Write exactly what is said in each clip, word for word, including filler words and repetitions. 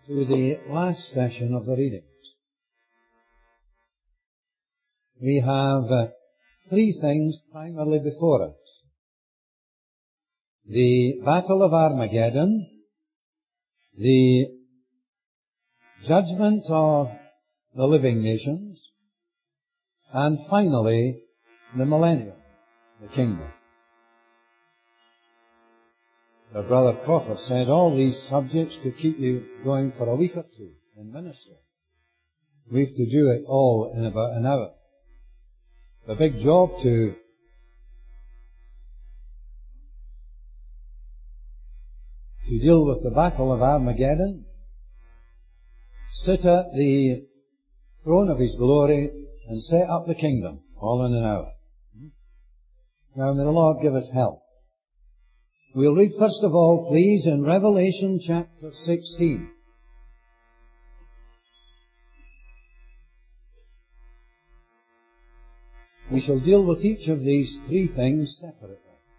to the last session of the readings. We have uh, three things primarily before us. The Battle of Armageddon, the judgment of the living nations, and finally, the millennium, the kingdom. Our brother Crawford said all these subjects could keep you going for a week or two in ministry. We have to do it all in about an hour. A big job to to deal with the Battle of Armageddon, sit at the throne of His glory, and set up the kingdom, all in an hour. Now may the Lord give us help. We'll read first of all, please, in Revelation chapter sixteen. We shall deal with each of these three things separately.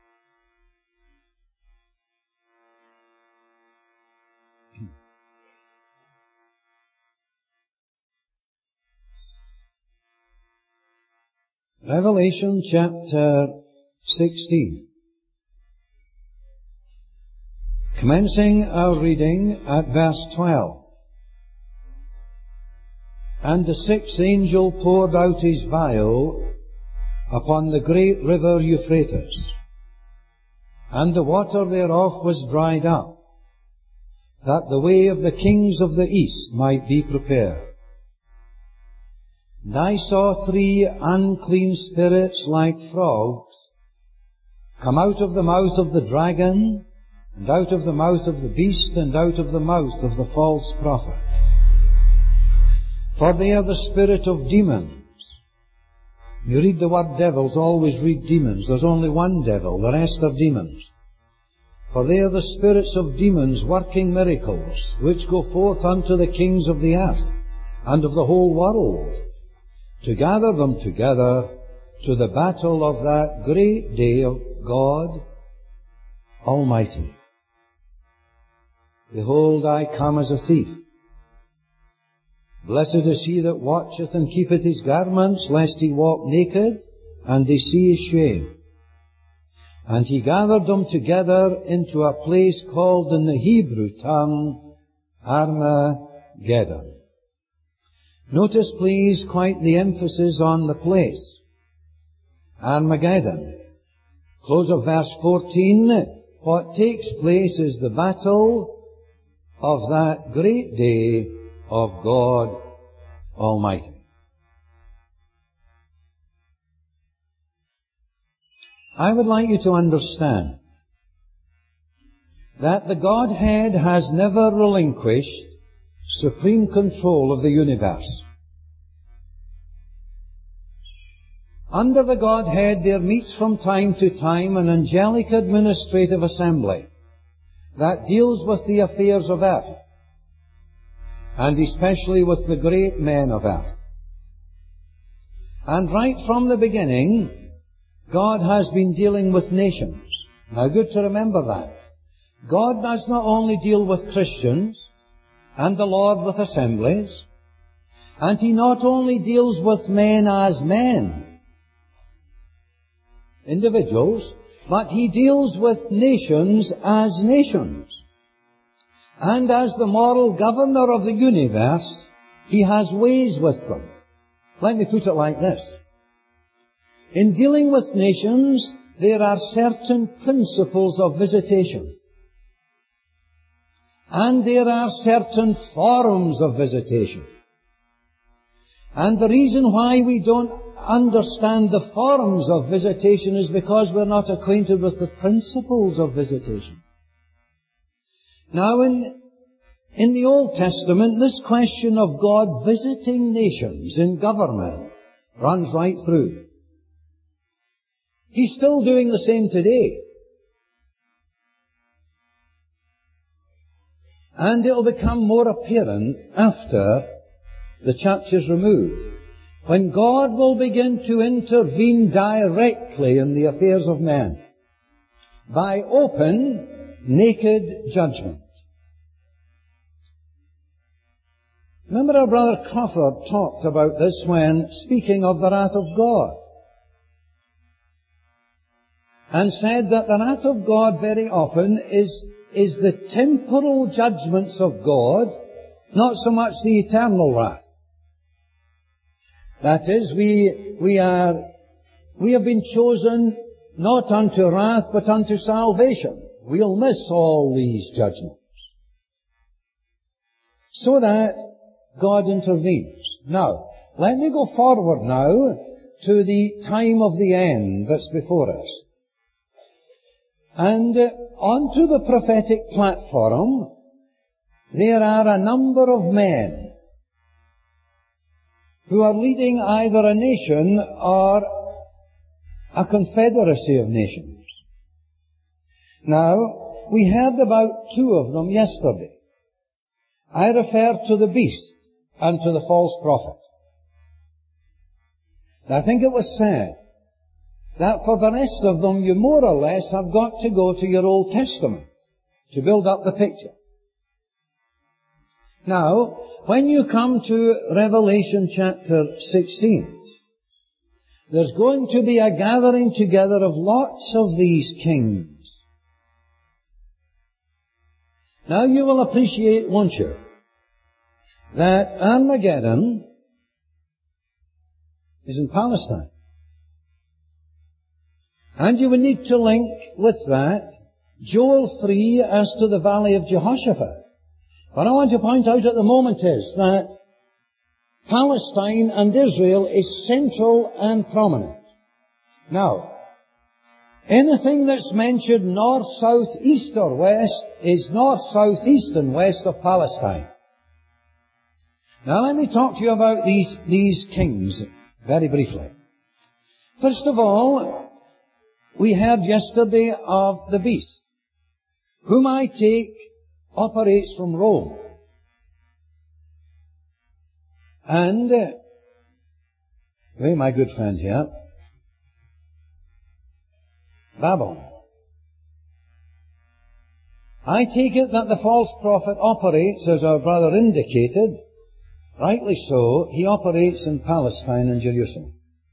Revelation chapter sixteen. Commencing our reading at verse twelve. And the sixth angel poured out his vial upon the great river Euphrates, and the water thereof was dried up, that the way of the kings of the east might be prepared. And I saw three unclean spirits like frogs come out of the mouth of the dragon, and out of the mouth of the beast, and out of the mouth of the false prophet. For they are the spirit of demons. You read the word devils, always read demons. There's only one devil, the rest are demons. For they are the spirits of demons working miracles, which go forth unto the kings of the earth and of the whole world, to gather them together to the battle of that great day of God Almighty. Behold, I come as a thief. Blessed is he that watcheth and keepeth his garments, lest he walk naked, and they see his shame. And he gathered them together into a place called in the Hebrew tongue Armageddon. Notice, please, quite the emphasis on the place. Armageddon. Close of verse fourteen. What takes place is the battle of that great day of God Almighty. I would like you to understand that the Godhead has never relinquished supreme control of the universe. Under the Godhead there meets from time to time an angelic administrative assembly that deals with the affairs of earth, and especially with the great men of earth. And right from the beginning, God has been dealing with nations. Now, good to remember that. God does not only deal with Christians, and the Lord with assemblies, and He not only deals with men as men, individuals, but He deals with nations as nations. And as the moral governor of the universe, He has ways with them. Let me put it like this. In dealing with nations, there are certain principles of visitation. And there are certain forms of visitation. And the reason why we don't understand the forms of visitation is because we're not acquainted with the principles of visitation. Now, in, in the Old Testament, this question of God visiting nations in government runs right through. He's still doing the same today. And it'll become more apparent after the church is removed, when God will begin to intervene directly in the affairs of men by open, naked judgment. Remember our brother Crawford talked about this when speaking of the wrath of God, and said that the wrath of God very often is, is the temporal judgments of God, not so much the eternal wrath. That is, we, we are, we have been chosen not unto wrath, but unto salvation. We'll miss all these judgments, so that God intervenes. Now, let me go forward now to the time of the end that's before us. And uh, onto the prophetic platform, there are a number of men who are leading either a nation or a confederacy of nations. Now, we heard about two of them yesterday. I refer to the beast and to the false prophet. I think it was said that for the rest of them you more or less have got to go to your Old Testament to build up the picture. Now, when you come to Revelation chapter sixteen, there's going to be a gathering together of lots of these kings. Now you will appreciate, won't you, that Armageddon is in Palestine. And you would need to link with that Joel three as to the valley of Jehoshaphat. What I want to point out at the moment is that Palestine and Israel is central and prominent. Now, anything that's mentioned north, south, east or west is north, south, east and west of Palestine. Now let me talk to you about these, these kings very briefly. First of all, we heard yesterday of the beast, whom I take operates from Rome. And, uh, wait, my good friend here, Babylon. I take it that the false prophet operates, as our brother indicated, rightly so, he operates in Palestine and Jerusalem.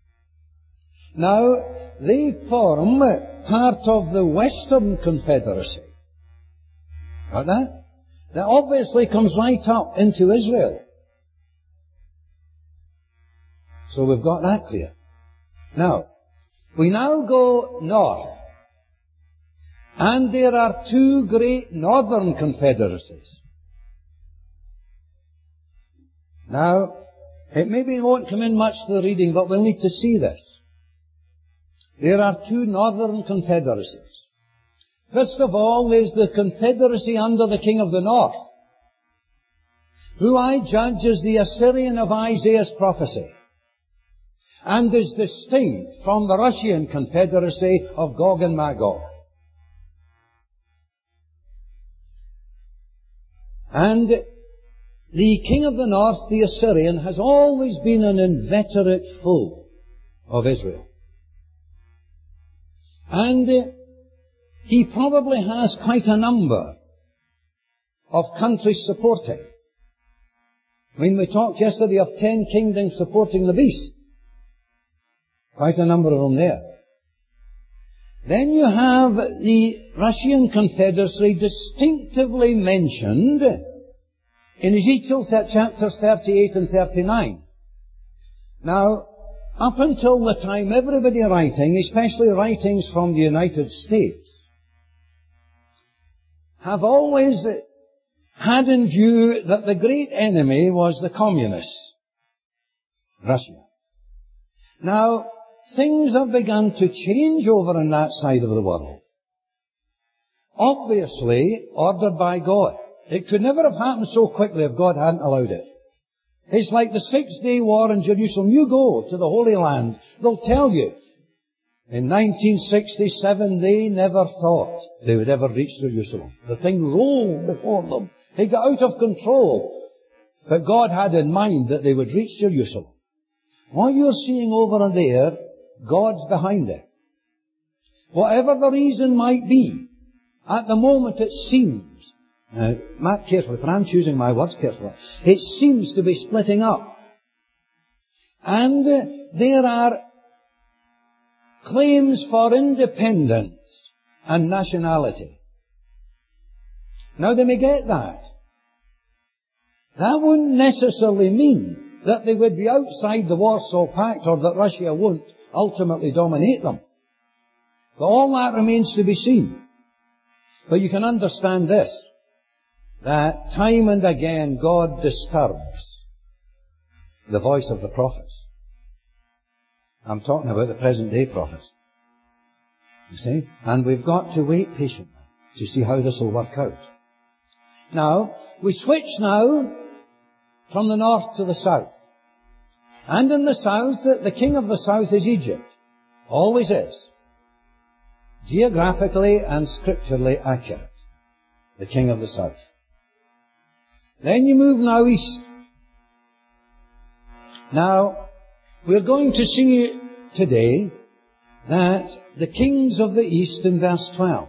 Now, they form part of the Western Confederacy. Got that? That obviously comes right up into Israel. So we've got that clear. Now, we now go north. And there are two great northern confederacies. Now, it maybe won't come in much to the reading, but we'll need to see this. There are two northern confederacies. First of all, there's the confederacy under the king of the north, who I judge as the Assyrian of Isaiah's prophecy, and is distinct from the Russian confederacy of Gog and Magog. And the king of the north, the Assyrian, has always been an inveterate foe of Israel. And uh, he probably has quite a number of countries supporting. I mean, we talked yesterday of ten kingdoms supporting the beast. Quite a number of them there. Then you have the Russian Confederacy distinctively mentioned in Ezekiel chapters thirty-eight and thirty-nine. Now, up until the time, everybody writing, especially writings from the United States, have always had in view that the great enemy was the communists, Russia. Now, things have begun to change over on that side of the world. Obviously, ordered by God. It could never have happened so quickly if God hadn't allowed it. It's like the Six-Day War in Jerusalem. You go to the Holy Land, they'll tell you. In nineteen sixty-seven, they never thought they would ever reach Jerusalem. The thing rolled before them. They got out of control. But God had in mind that they would reach Jerusalem. What you're seeing over there, God's behind it. Whatever the reason might be, at the moment it seems Now, mark carefully, for I'm choosing my words carefully. It seems to be splitting up. And uh, there are claims for independence and nationality. Now they may get that. That wouldn't necessarily mean that they would be outside the Warsaw Pact or that Russia won't ultimately dominate them. But all that remains to be seen. But you can understand this, that time and again God disturbs the voice of the prophets. I'm talking about the present day prophets. You see? And we've got to wait patiently to see how this will work out. Now, we switch now from the north to the south. And in the south, the king of the south is Egypt. Always is. Geographically and scripturally accurate. The king of the south. Then you move now east. Now, we're going to see today that the kings of the east in verse twelve,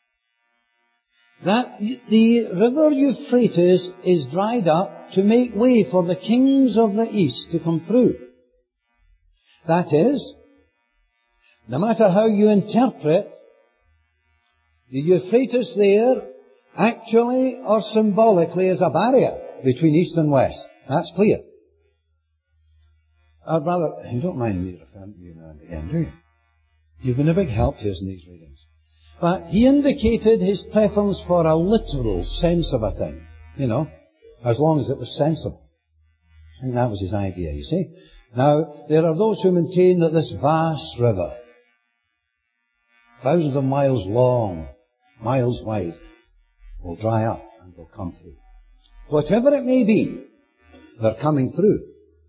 that the river Euphrates is dried up to make way for the kings of the east to come through. That is, no matter how you interpret the Euphrates there, actually or symbolically is a barrier between east and west. That's clear. I'd rather, you don't mind me referring to you now and again, do you? You've been a big help to us in these readings. But he indicated his preference for a literal sense of a thing, you know, as long as it was sensible. I think that was his idea, you see. Now, there are those who maintain that this vast river, thousands of miles long, miles wide, will dry up and will come through. Whatever it may be, they're coming through.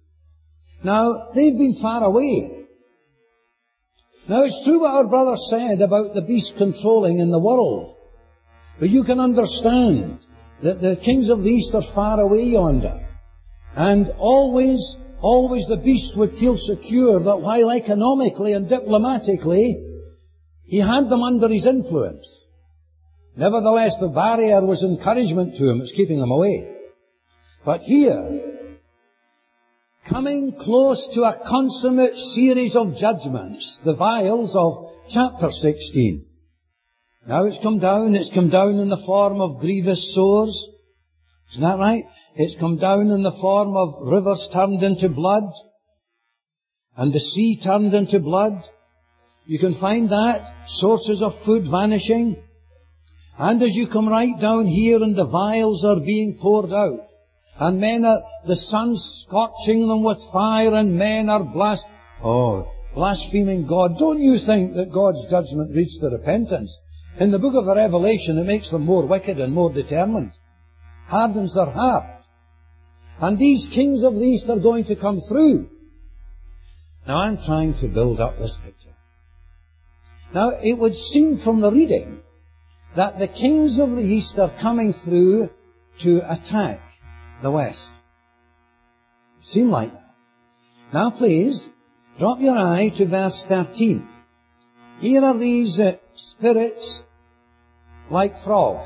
Now, they've been far away. Now, it's true what our brother said about the beast controlling in the world. But you can understand that the kings of the east are far away yonder. And always, always the beast would feel secure that while economically and diplomatically he had them under his influence, nevertheless the barrier was encouragement to him. It's keeping them away. But here, coming close to a consummate series of judgments, the vials of chapter sixteen. Now it's come down, it's come down in the form of grievous sores. Isn't that right? It's come down in the form of rivers turned into blood, and the sea turned into blood. You can find that, sources of food vanishing. And as you come right down here and the vials are being poured out, and men are, the sun's scorching them with fire, and men are blas- oh, blaspheming God. Don't you think that God's judgment leads to repentance? In the book of the Revelation, it makes them more wicked and more determined. Hardens their heart. And these kings of the east are going to come through. Now I'm trying to build up this picture. Now it would seem from the reading that the kings of the east are coming through to attack the west. Seem like that. Now please, drop your eye to verse thirteen. Here are these uh, spirits like frogs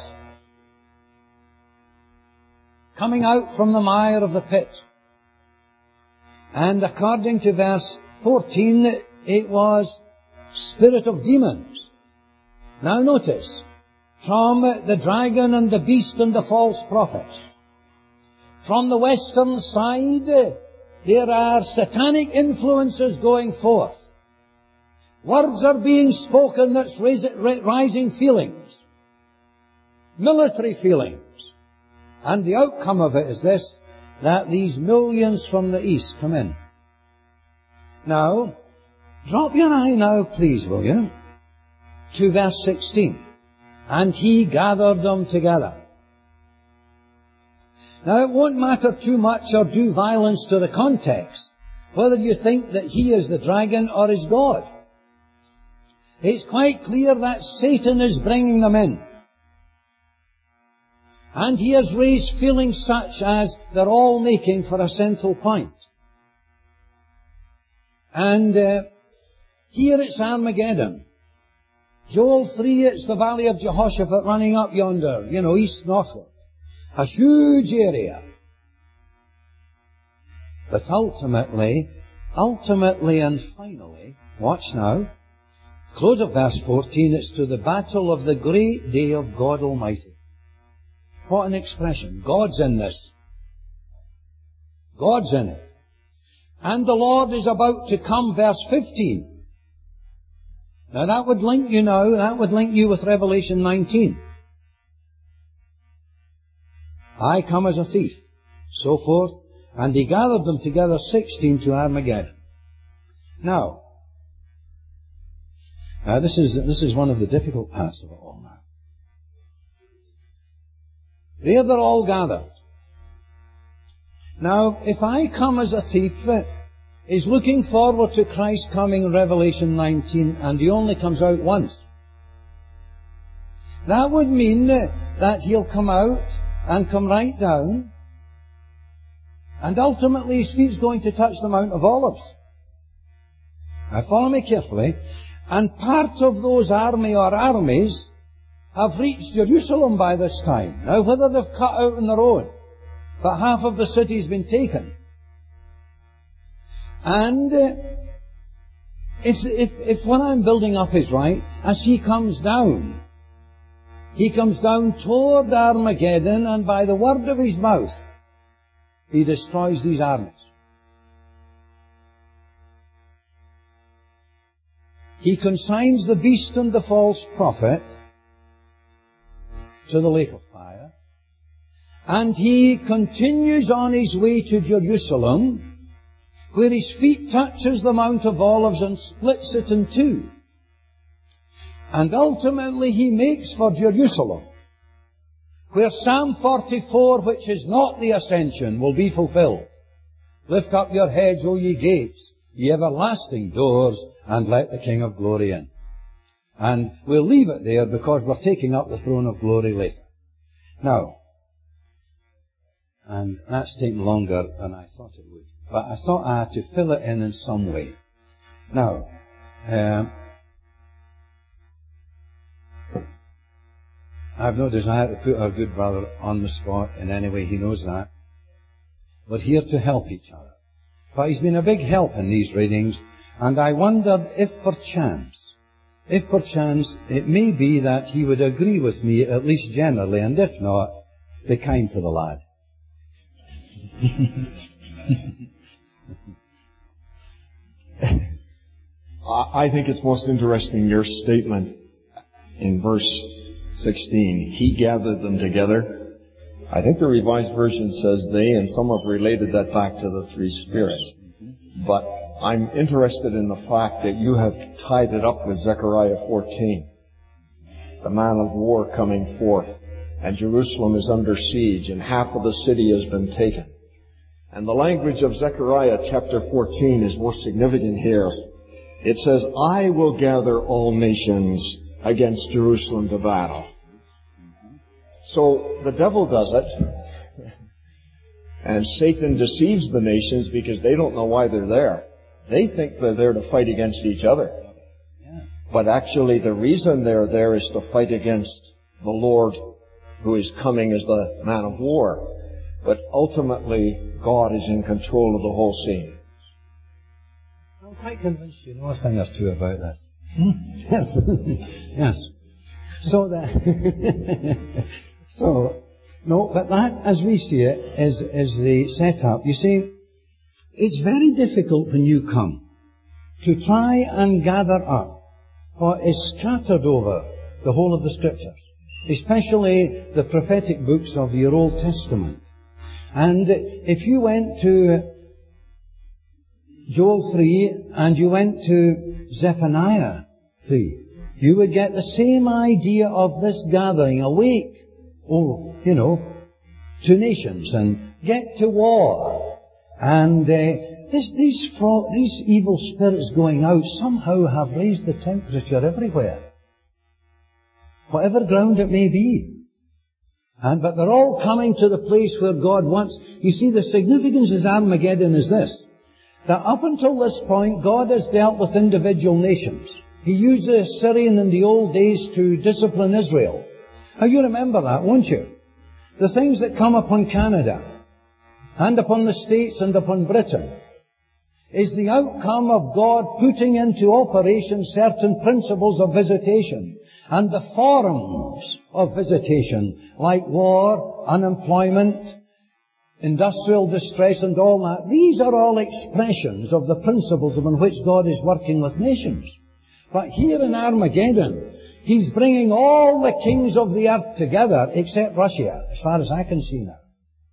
coming out from the mire of the pit. And according to verse fourteen, it was spirit of demons. Now notice, from the dragon and the beast and the false prophet, from the western side, there are satanic influences going forth. Words are being spoken that's rising feelings, military feelings. And the outcome of it is this, that these millions from the east come in. Now, drop your eye now, please, will you, to verse sixteen. And he gathered them together. Now, it won't matter too much or do violence to the context whether you think that he is the dragon or is God. It's quite clear that Satan is bringing them in. And he has raised feelings such as they're all making for a central point. And uh, here it's Armageddon. Joel three, it's the valley of Jehoshaphat running up yonder, you know, east northward. A huge area. But ultimately, ultimately and finally, watch now, close of verse fourteen, it's to the battle of the great day of God Almighty. What an expression. God's in this. God's in it. And the Lord is about to come, verse fifteen. Now that would link you now, that would link you with Revelation nineteen. I come as a thief, so forth, and he gathered them together, sixteen, to Armageddon. Now, now this is, this is one of the difficult parts of it all now. There they're all gathered. Now, if I come as a thief, is looking forward to Christ coming in Revelation nineteen, and he only comes out once. That would mean that he'll come out and come right down, and ultimately his feet's going to touch the Mount of Olives. Now follow me carefully. And part of those army or armies have reached Jerusalem by this time. Now whether they've cut out on their own, but half of the city's been taken. And uh, if, if, if what I'm building up is right, as he comes down, he comes down toward Armageddon, and by the word of his mouth, he destroys these armies. He consigns the beast and the false prophet to the lake of fire, and he continues on his way to Jerusalem, where his feet touches the Mount of Olives and splits it in two. And ultimately he makes for Jerusalem, where Psalm forty-four, which is not the ascension, will be fulfilled. Lift up your heads, O ye gates, ye everlasting doors, and let the King of glory in. And we'll leave it there because we're taking up the throne of glory later. Now, and that's taken longer than I thought it would. But I thought I had to fill it in in some way. Now, um, I've no desire to put our good brother on the spot in any way, he knows that. We're here to help each other. But he's been a big help in these readings, and I wondered if perchance, if perchance it may be that he would agree with me, at least generally, and if not, be kind to the lad. I think it's most interesting, your statement in verse sixteen. He gathered them together. I think the Revised Version says they, and some have related that back to the three spirits. But I'm interested in the fact that you have tied it up with Zechariah fourteen. The man of war coming forth, and Jerusalem is under siege, and half of the city has been taken. And the language of Zechariah chapter fourteen is most significant here. It says, I will gather all nations against Jerusalem to battle. So the devil does it. And Satan deceives the nations because they don't know why they're there. They think they're there to fight against each other. But actually the reason they're there is to fight against the Lord who is coming as the man of war. But ultimately, God is in control of the whole scene. I'm quite convinced you know a thing or two about this. Yes. Yes. So that, so, no, but that, as we see it, is, is the setup. You see, it's very difficult when you come to try and gather up what is scattered over the whole of the Scriptures, especially the prophetic books of your Old Testament. And if you went to Joel three and you went to Zephaniah three, you would get the same idea of this gathering, awake, oh, you know, to nations and get to war. And uh, this, these, fraud, these evil spirits going out somehow have raised the temperature everywhere, whatever ground it may be. And, but they're all coming to the place where God wants. You see, the significance of Armageddon is this, that up until this point, God has dealt with individual nations. He used the Assyrian in the old days to discipline Israel. Now you remember that, won't you? The things that come upon Canada, and upon the States and upon Britain, is the outcome of God putting into operation certain principles of visitation, and the forms of visitation, like war, unemployment, industrial distress and all that. These are all expressions of the principles upon which God is working with nations. But here in Armageddon, He's bringing all the kings of the earth together except Russia, as far as I can see now.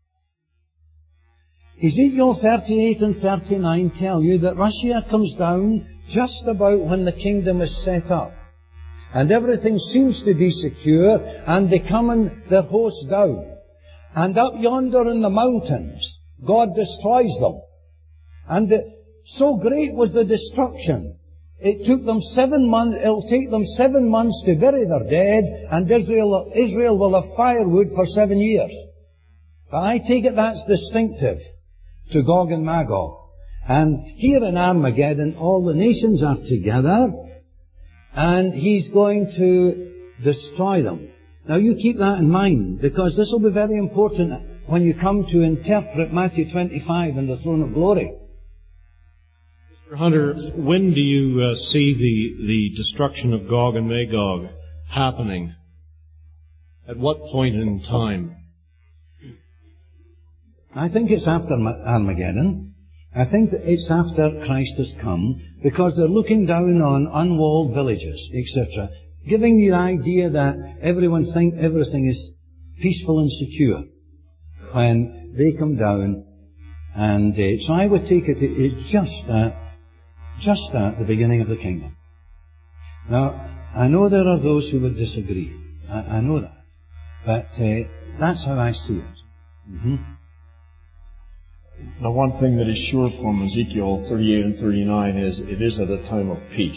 Ezekiel thirty-eight and thirty-nine tell you that Russia comes down just about when the kingdom is set up. And everything seems to be secure, and they come and their hosts down. And up yonder in the mountains, God destroys them. And the, so great was the destruction, it took them seven months, it'll take them seven months to bury their dead, and Israel, Israel will have firewood for seven years. But I take it that's distinctive to Gog and Magog. And here in Armageddon, all the nations are together, and He's going to destroy them. Now you keep that in mind, because this will be very important when you come to interpret Matthew twenty-five and the throne of glory. Mister Hunter, when do you uh, see the, the destruction of Gog and Magog happening? At what point in time? I think it's after Armageddon. I think that it's after Christ has come, because they're looking down on unwalled villages, et cetera, giving you the idea that everyone think everything is peaceful and secure when they come down. And uh, so I would take it it's just at, just at the beginning of the kingdom. Now, I know there are those who would disagree. I, I know that. But uh, that's how I see it. Mm-hmm. The one thing that is sure from Ezekiel thirty-eight and thirty-nine is it is at a time of peace.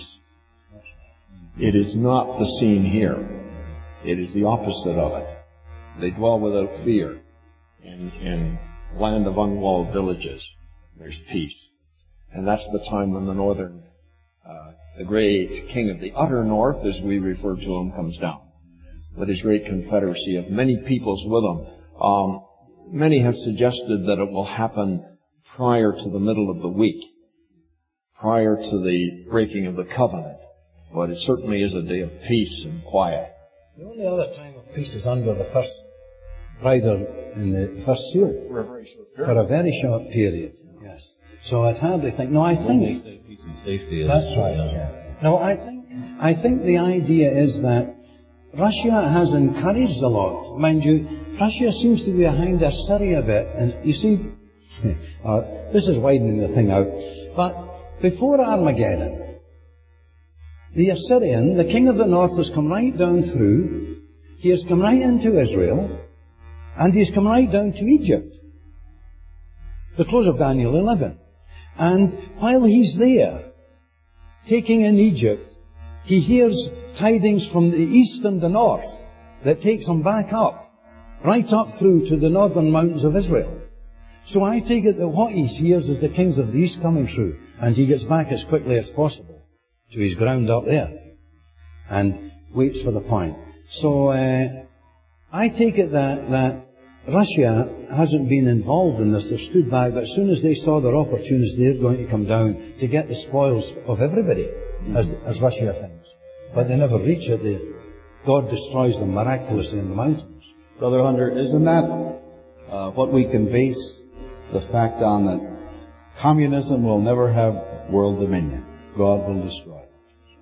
It is not the scene here. It is the opposite of it. They dwell without fear in, in land of unwalled villages. There's peace. And that's the time when the northern, uh, the great king of the utter north, as we refer to him, comes down with his great confederacy of many peoples with him. Um, Many have suggested that it will happen prior to the middle of the week, prior to the breaking of the covenant. But it certainly is a day of peace and quiet. The only other time of peace is under the first rider in the first seal. For a very short period. For a very short period, yes. So I'd hardly think, no, I think... That's right, yeah. No, I think, I think the idea is that Russia has encouraged the Lord. Mind you, Russia seems to be behind Assyria a bit. And you see, uh, this is widening the thing out. But before Armageddon, the Assyrian, the king of the north, has come right down through. He has come right into Israel. And he's come right down to Egypt. The close of Daniel eleven. And while he's there, taking in Egypt, he hears tidings from the east and the north that takes him back up, right up through to the northern mountains of Israel. So I take it that what he hears is the kings of the east coming through, and he gets back as quickly as possible to his ground up there, and waits for the point. So uh, I take it that, that Russia hasn't been involved in this. They've stood by, but as soon as they saw their opportunities, they're going to come down to get the spoils of everybody, as, as Russia thinks. But they never reach it. They, God destroys them miraculously in the mountains. Brother Hunter, isn't that uh, what we can base the fact on, that communism will never have world dominion? God will destroy it.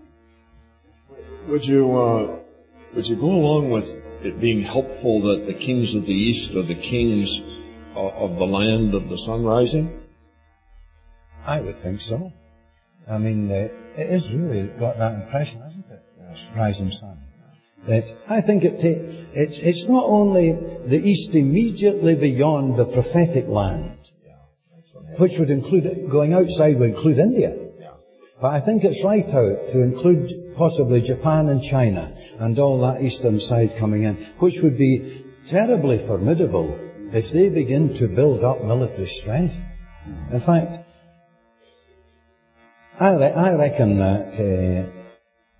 Would you, uh, would you go along with it being helpful that the kings of the east are the kings of, of the land of the sun rising? I would think so. I mean, uh, it is really got that impression, hasn't it? Yes. Rising sun. That I think it ta- it's, it's not only the east immediately beyond the prophetic land, yeah, that's what which would include, going outside would include India. Yeah. But I think it's right out to include possibly Japan and China and all that eastern side coming in, which would be terribly formidable if they begin to build up military strength. In fact, I, re- I reckon that uh,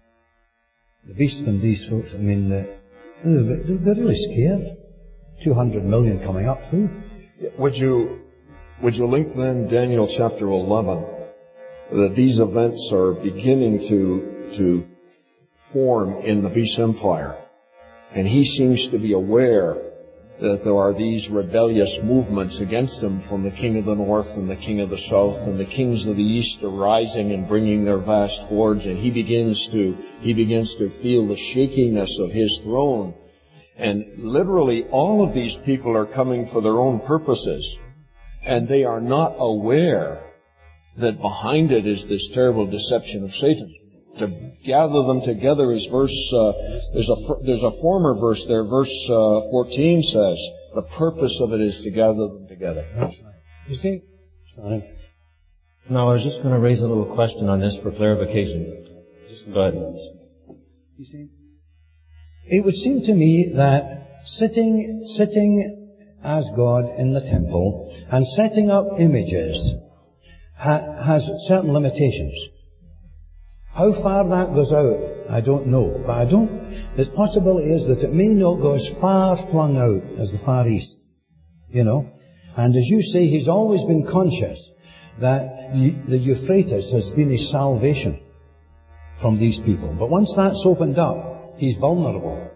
the beast and these folks, I mean, uh, they're, they're really scared. two hundred million coming up through. Would you, would you link then Daniel chapter eleven, that these events are beginning to, to form in the beast empire? And he seems to be aware that there are these rebellious movements against him from the king of the north and the king of the south, and the kings of the east are rising and bringing their vast hordes, and he begins to, he begins to feel the shakiness of his throne. And literally all of these people are coming for their own purposes, and they are not aware that behind it is this terrible deception of Satan. To gather them together is verse, uh, there's a, there's a former verse there, verse uh, fourteen says, the purpose of it is to gather them together. That's right. You see? Sorry. Now, I was just going to raise a little question on this for clarification. Just go ahead. You see? It would seem to me that sitting, sitting as God in the temple and setting up images ha- has certain limitations. How far that goes out, I don't know. But I don't, the possibility is that it may not go as far flung out as the Far East. You know? And as you say, he's always been conscious that the Euphrates has been his salvation from these people. But once that's opened up, he's vulnerable.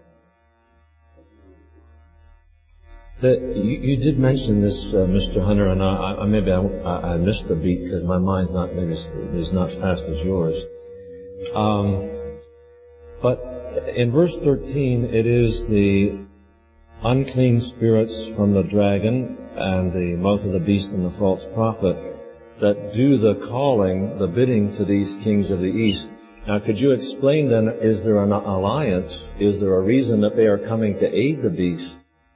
The, you, you did mention this, uh, Mister Hunter, and I, I maybe I, I missed the beat because my mind's not maybe is not fast as yours. Um, but in verse thirteen, it is the unclean spirits from the dragon and the mouth of the beast and the false prophet that do the calling, the bidding to these kings of the east. Now, could you explain then, is there an alliance? Is there a reason that they are coming to aid the beast?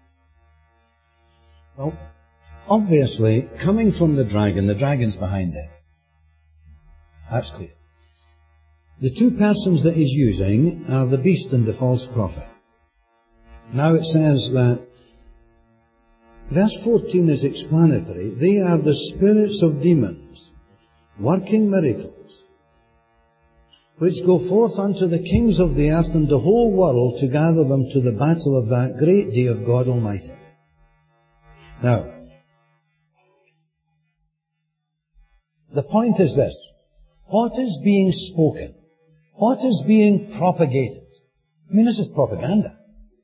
Well, obviously, coming from the dragon, the dragon's behind it. That's clear. The two persons that he's using are the beast and the false prophet. Now it says that, verse fourteen is explanatory. They are the spirits of demons, working miracles, which go forth unto the kings of the earth and the whole world to gather them to the battle of that great day of God Almighty. Now, the point is this. What is being spoken? What is being propagated? I mean, this is propaganda.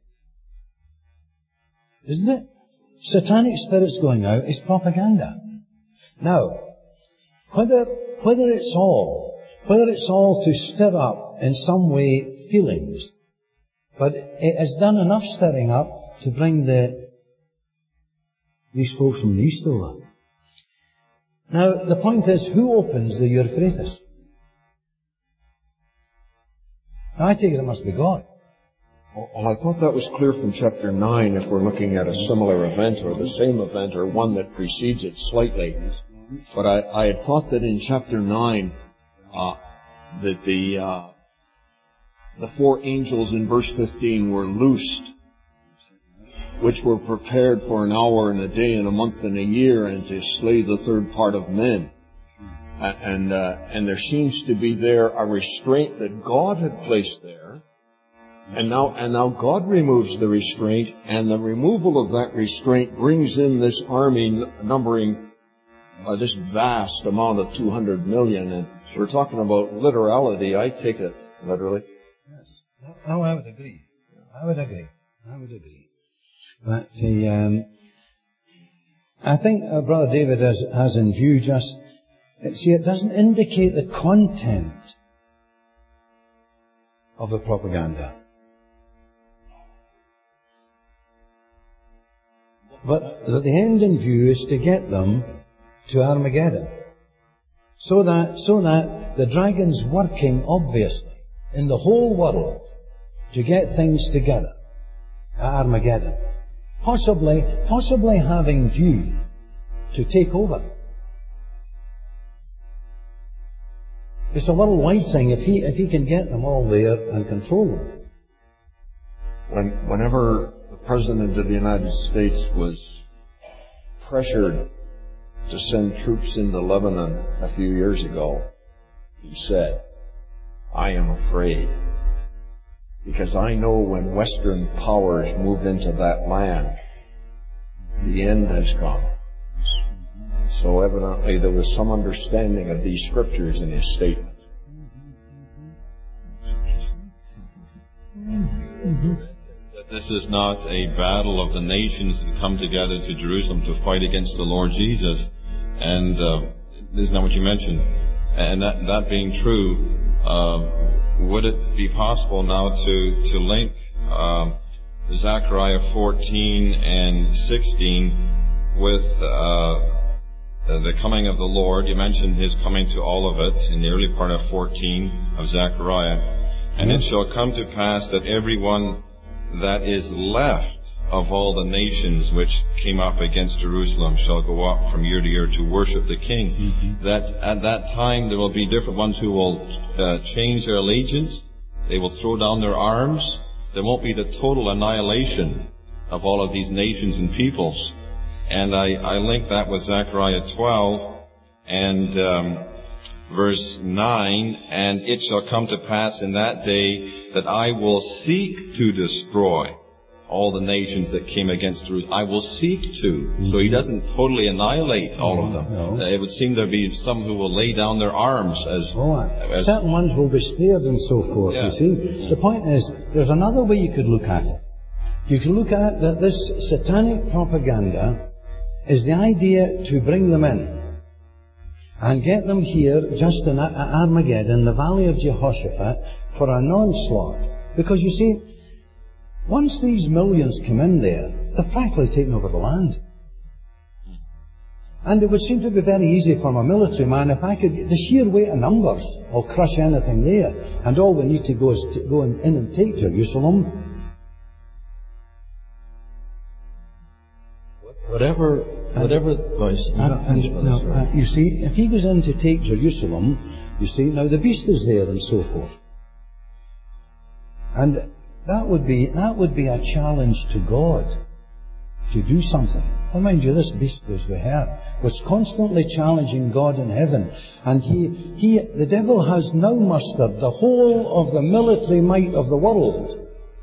Isn't it? Satanic spirits going out is propaganda. Now, whether, whether it's all, whether it's all to stir up in some way feelings, but it has done enough stirring up to bring the, these folks from the east over. Now, the point is, who opens the Euphrates? Now, I take it it must be God. Well, I thought that was clear from chapter nine if we're looking at a similar event or the same event or one that precedes it slightly. But I, I had thought that in chapter nine, uh, that the, uh, the four angels in verse fifteen were loosed, which were prepared for an hour and a day and a month and a year and to slay the third part of men. And, uh, and there seems to be there a restraint that God had placed there. And now, and now God removes the restraint, and the removal of that restraint brings in this army numbering uh, this vast amount of two hundred million. And we're talking about literality. I take it literally. Yes. No, I would agree. I would agree. I would agree. But the, um, I think uh, Brother David has, has in view just, see, it doesn't indicate the content of the propaganda. But the end in view is to get them to Armageddon. So that, so that the dragon's working, obviously, in the whole world to get things together at Armageddon. Possibly, possibly having view to take over. It's a worldwide thing if he, if he can get them all there and control them. When, whenever the President of the United States was pressured to send troops into Lebanon a few years ago, he said, I am afraid. Because I know when Western powers move into that land, the end has come. So evidently there was some understanding of these scriptures in his statement. That this is not a battle of the nations that come together to Jerusalem to fight against the Lord Jesus. And uh, isn't that what you mentioned? And that, that being true, uh, would it be possible now to, to link uh, Zechariah fourteen and sixteen with uh, the coming of the Lord? You mentioned his coming to all of it in the early part of fourteen of Zechariah. And it shall come to pass that everyone that is left of all the nations which came up against Jerusalem shall go up from year to year to worship the King. Mm-hmm. That at that time there will be different ones who will uh, change their allegiance. They will throw down their arms. There won't be the total annihilation of all of these nations and peoples. And I, I link that with Zechariah twelve and um, verse nine, and it shall come to pass in that day that I will seek to destroy all the nations that came against Jerusalem. I will seek to. So he doesn't totally annihilate all of them. No. Uh, it would seem there'll be some who will lay down their arms as... Oh, as certain ones will be spared and so forth, Yeah. you see. The point is, there's another way you could look at it. You could look at that this satanic propaganda is the idea to bring them in and get them here just in Armageddon, the valley of Jehoshaphat, for an onslaught. Because you see, once these millions come in there, they're practically taking over the land. And it would seem to be very easy for my military man, if I could, the sheer weight of numbers will crush anything there. And all we need to go is to go in and take Jerusalem. Whatever, whatever, voice. And, and, now, uh, you see, if he goes in to take Jerusalem, you see, now the beast is there and so forth. And that would be, that would be a challenge to God to do something. Now mind you, this beast, as we heard, was constantly challenging God in heaven. And he, he, the devil has now mustered the whole of the military might of the world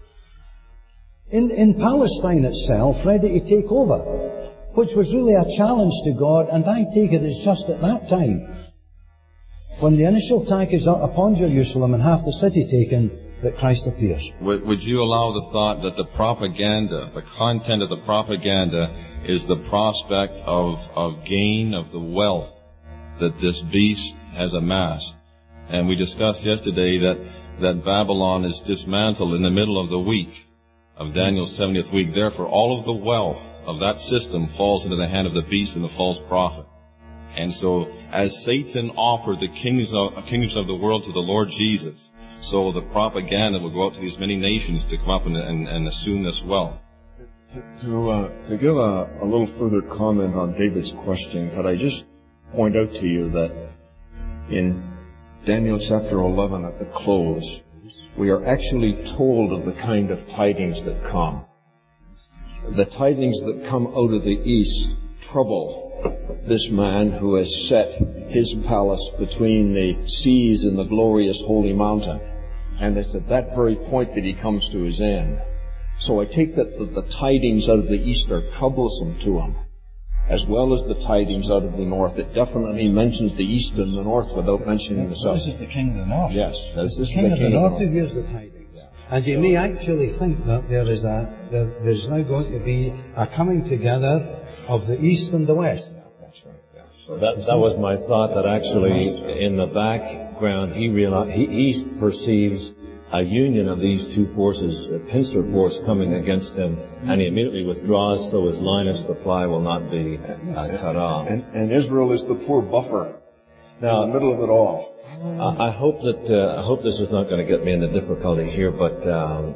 in, in Palestine itself, ready to take over, which was really a challenge to God. And I take it it's just at that time, when the initial attack is upon Jerusalem and half the city taken, that Christ appears. Would, would you allow the thought that the propaganda, the content of the propaganda, is the prospect of, of gain of the wealth that this beast has amassed? And we discussed yesterday that, that Babylon is dismantled in the middle of the week of Daniel's seventieth week. Therefore, all of the wealth of that system falls into the hand of the beast and the false prophet. And so, as Satan offered the kings of, kingdoms of the world to the Lord Jesus, so the propaganda will go out to these many nations to come up and, and, and assume this wealth. To, to, uh, to give a, a little further comment on David's question, could I just point out to you that in Daniel chapter eleven at the close, we are actually told of the kind of tidings that come. The tidings that come out of the east trouble this man who has set his palace between the seas and the glorious holy mountain. And it's at that very point that he comes to his end. So I take that the, the tidings out of the east are troublesome to him, as well as the tidings out of the north. It definitely mentions the east and the north without mentioning the south. This is the king of the north. Yes, this is the king the of the north who hears the tidings. And you may actually think that there is a, that there's now going to be a coming together of the east and the west. That, that was my thought, that actually in the background he realized, he, he perceives a union of these two forces, a pincer force coming against him, and he immediately withdraws so his Linus the fly will not be uh, cut off. And, and Israel is the poor buffer now, in the middle of it all. I, I hope that uh, I hope this is not going to get me into difficulty here, but um,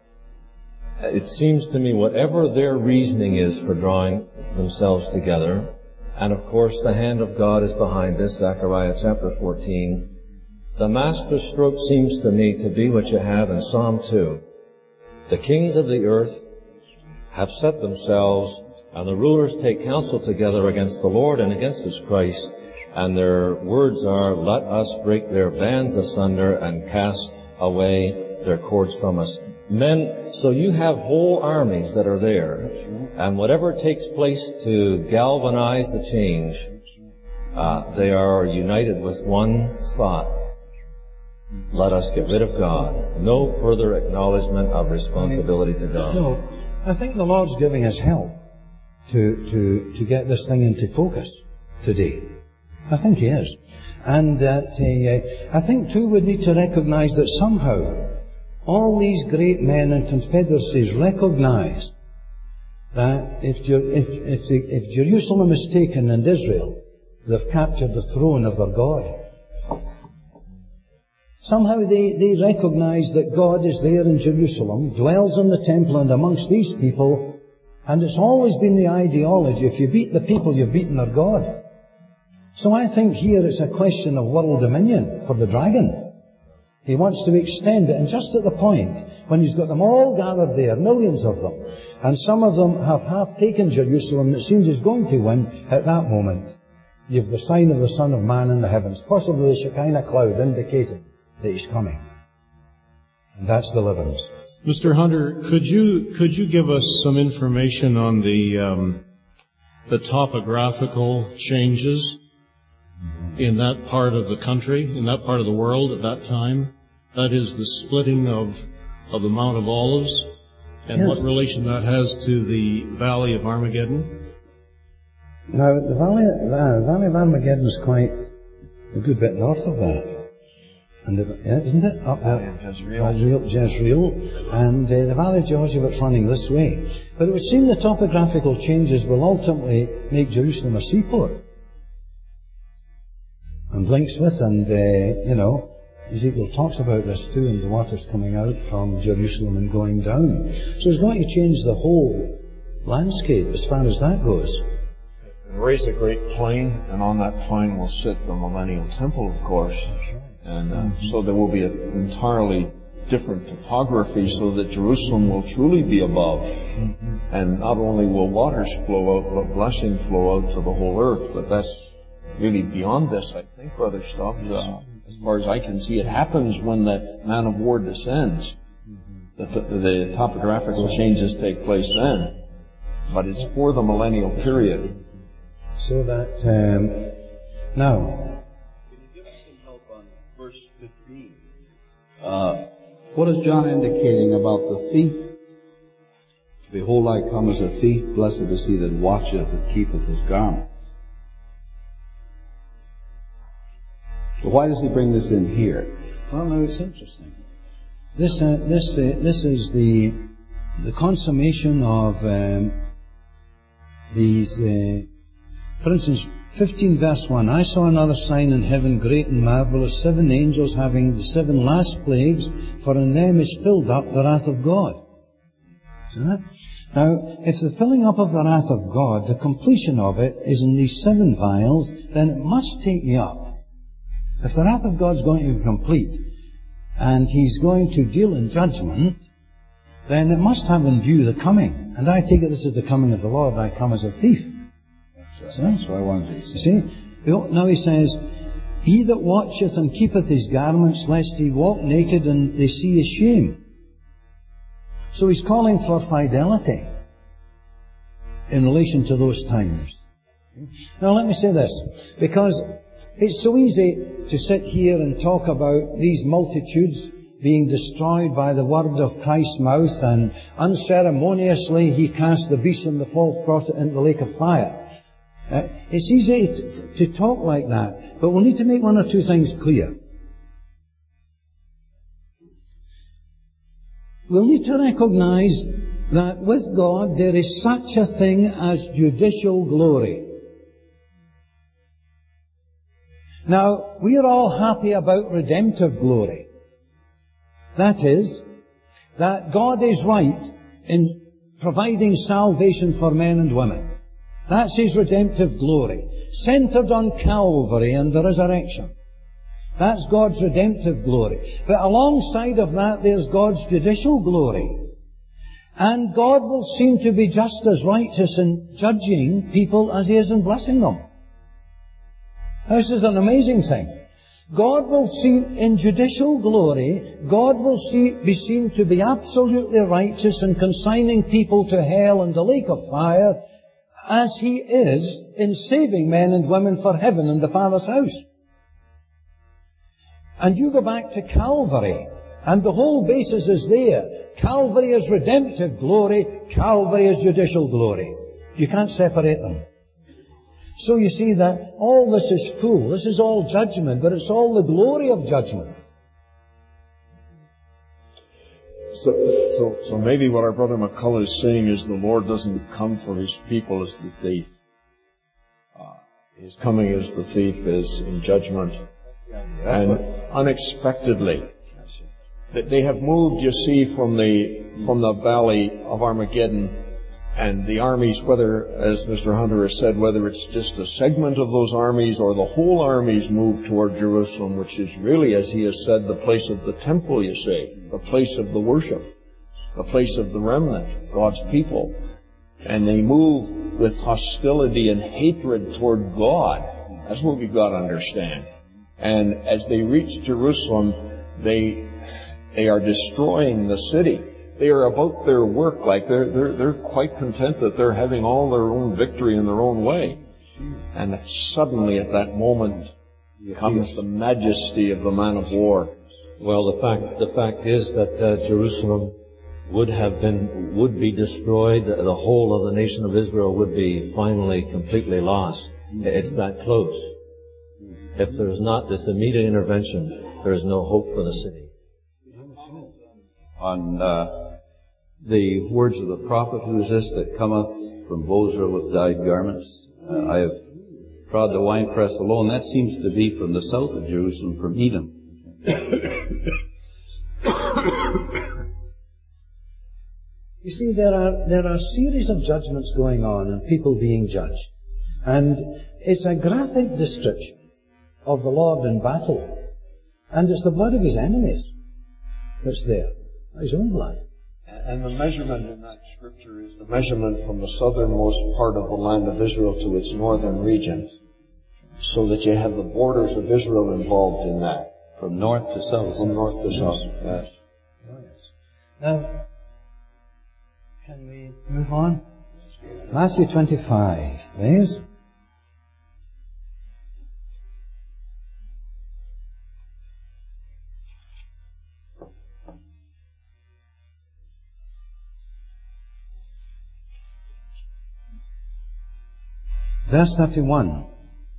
it seems to me whatever their reasoning is for drawing themselves together, and of course the hand of God is behind this, Zechariah chapter fourteen, the master stroke seems to me to be what you have in Psalm two. The kings of the earth have set themselves, and the rulers take counsel together against the Lord and against His Christ, and their words are, let us break their bands asunder and cast away their cords from us. men, so you have whole armies that are there, and whatever takes place to galvanize the change, uh, they are united with one thought. Let us get rid of God. No further acknowledgement of responsibility to God. No, I think the Lord's giving us help to, to, to get this thing into focus today. I think He is. And that, uh, I think too we need to recognize that somehow all these great men and confederacies recognize that if, if, if, if Jerusalem is taken and Israel, they've captured the throne of their God. Somehow they, they recognize that God is there in Jerusalem, dwells in the temple and amongst these people, and it's always been the ideology, if you beat the people, you've beaten their God. So I think here it's a question of world dominion for the dragon. He wants to extend it, and just at the point when he's got them all gathered there, millions of them, and some of them have half taken Jerusalem, it seems he's going to win at that moment. You've the sign of the Son of Man in the heavens, possibly the Shekinah cloud indicating that He's coming. And that's deliverance. Mister Hunter, could you could you give us some information on the um, the topographical changes in that part of the country, in that part of the world at that time? That is the splitting of of the Mount of Olives, and yes, what relation that has to the Valley of Armageddon? Now, the Valley, the Valley of Armageddon is quite a good bit north of that. And the, isn't it? Up there. Jezreel. Jezreel. And uh, the Valley of Jehoshaphat's running this way. But it would seem the topographical changes will ultimately make Jerusalem a seaport. And links with, and, uh, you know, Ezekiel talks about this too, and the water's coming out from Jerusalem and going down. So it's going to change the whole landscape as far as that goes. Raise a great plain, and on that plain will sit the Millennial Temple, of course. And uh, mm-hmm. so there will be an entirely different topography so that Jerusalem will truly be above. Mm-hmm. And not only will waters flow out, but blessing flow out to the whole earth. But that's really beyond this, I think, Brother Stubbs. Uh, as far as I can see, it happens when that man of war descends. Mm-hmm. The, the, the topographical changes take place then. But it's for the millennial period. So that, um, now, fifteen. Uh, what is John indicating about the thief? Behold, I come as a thief. Blessed is he that watcheth and keepeth his garment. So why does he bring this in here? Well, now it's interesting. This, uh, this, uh, this is the the consummation of um, these. Uh, for instance, fifteen verse one, I saw another sign in heaven, great and marvellous, seven angels having the seven last plagues, for in them is filled up the wrath of God. See that? Now, if the filling up of the wrath of God, the completion of it, is in these seven vials, then it must take me up. If the wrath of God is going to be complete, and He's going to deal in judgment, then it must have in view the coming. And I take it this is the coming of the Lord. I come as a thief. That's, that's what I wanted to say. See? Now he says, he that watcheth and keepeth his garments, lest he walk naked and they see his shame. So he's calling for fidelity in relation to those times. Now let me say this, because it's so easy to sit here and talk about these multitudes being destroyed by the word of Christ's mouth, and unceremoniously he cast the beast and the false prophet into the lake of fire. Uh, it's easy to, to talk like that, but we'll need to make one or two things clear. We'll need to recognize that with God there is such a thing as judicial glory. Now, we are all happy about redemptive glory. That is, that God is right in providing salvation for men and women. That's His redemptive glory, centered on Calvary and the resurrection. That's God's redemptive glory. But alongside of that, there's God's judicial glory. And God will seem to be just as righteous in judging people as He is in blessing them. This is an amazing thing. God will see in judicial glory, God will see, be seen to be absolutely righteous in consigning people to hell and the lake of fire, as He is in saving men and women for heaven and the Father's house. And you go back to Calvary, and the whole basis is there. Calvary is redemptive glory, Calvary is judicial glory. You can't separate them. So you see that all this is full. This is all judgment, but it's all the glory of judgment. So, so, so maybe what our brother McCullough is saying is the Lord doesn't come for His people as the thief. Uh, His coming as the thief is in judgment. And unexpectedly. They have moved, you see, from the, from the valley of Armageddon. And the armies, whether, as Mister Hunter has said, whether it's just a segment of those armies or the whole armies move toward Jerusalem, which is really, as he has said, the place of the temple, you see, the place of the worship, the place of the remnant, God's people. And they move with hostility and hatred toward God. That's what we've got to understand. And as they reach Jerusalem, they, they are destroying the city. They are about their work, like they're, they're, they're quite content that they're having all their own victory in their own way. And that suddenly at that moment comes the majesty of the man of war. Well, the fact, the fact is that uh, Jerusalem would have been, would be destroyed. The whole of the nation of Israel would be finally completely lost. It's that close. If there's not this immediate intervention, there is no hope for the city. On, uh, the words of the prophet, who is this that cometh from Bozrah with dyed garments? Uh, I have trod the winepress alone. That seems to be from the south of Jerusalem, from Edom. You see, there are, there are a series of judgments going on and people being judged. And it's a graphic description of the Lord in battle. And it's the blood of His enemies that's there. His own blood. And the measurement in that scripture is the measurement from the southernmost part of the land of Israel to its northern region. So that you have the borders of Israel involved in that. From north to south. From north to south, yes. Oh, yes. Now, can we move on? Matthew twenty-five, please. Verse thirty-one.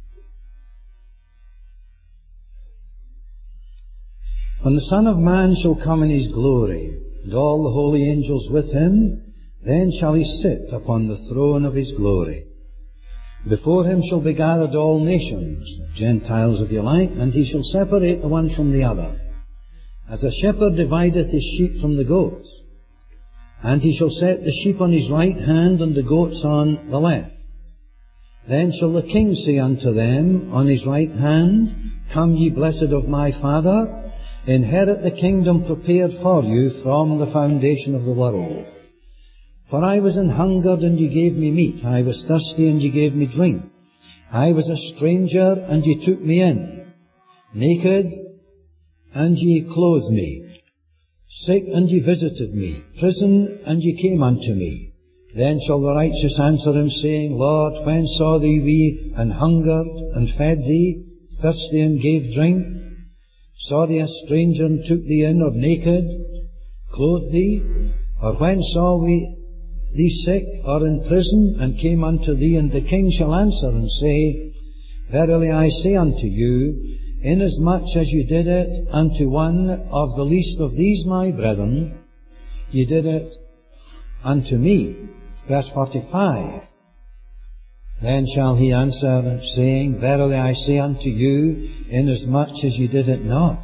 When the Son of Man shall come in His glory, and all the holy angels with Him, then shall He sit upon the throne of His glory. Before Him shall be gathered all nations, Gentiles if you like, and He shall separate the one from the other, as a shepherd divideth his sheep from the goats. And He shall set the sheep on His right hand, and the goats on the left. Then shall the King say unto them on His right hand, Come ye blessed of my Father, inherit the kingdom prepared for you from the foundation of the world. For I was an hungered, and ye gave me meat. I was thirsty, and ye gave me drink. I was a stranger, and ye took me in. Naked, and ye clothed me. Sick, and ye visited me. Prison, and ye came unto me. Then shall the righteous answer Him, saying, Lord, when saw thee we an hungered, and fed thee, thirsty, and gave drink? Saw thee a stranger, and took thee in, or naked, clothed thee? Or when saw we thee sick, or in prison, and came unto thee? And the King shall answer and say, Verily I say unto you, inasmuch as you did it unto one of the least of these my brethren, ye did it unto me. Verse forty-five. Then shall He answer, saying, Verily I say unto you, inasmuch as ye did it not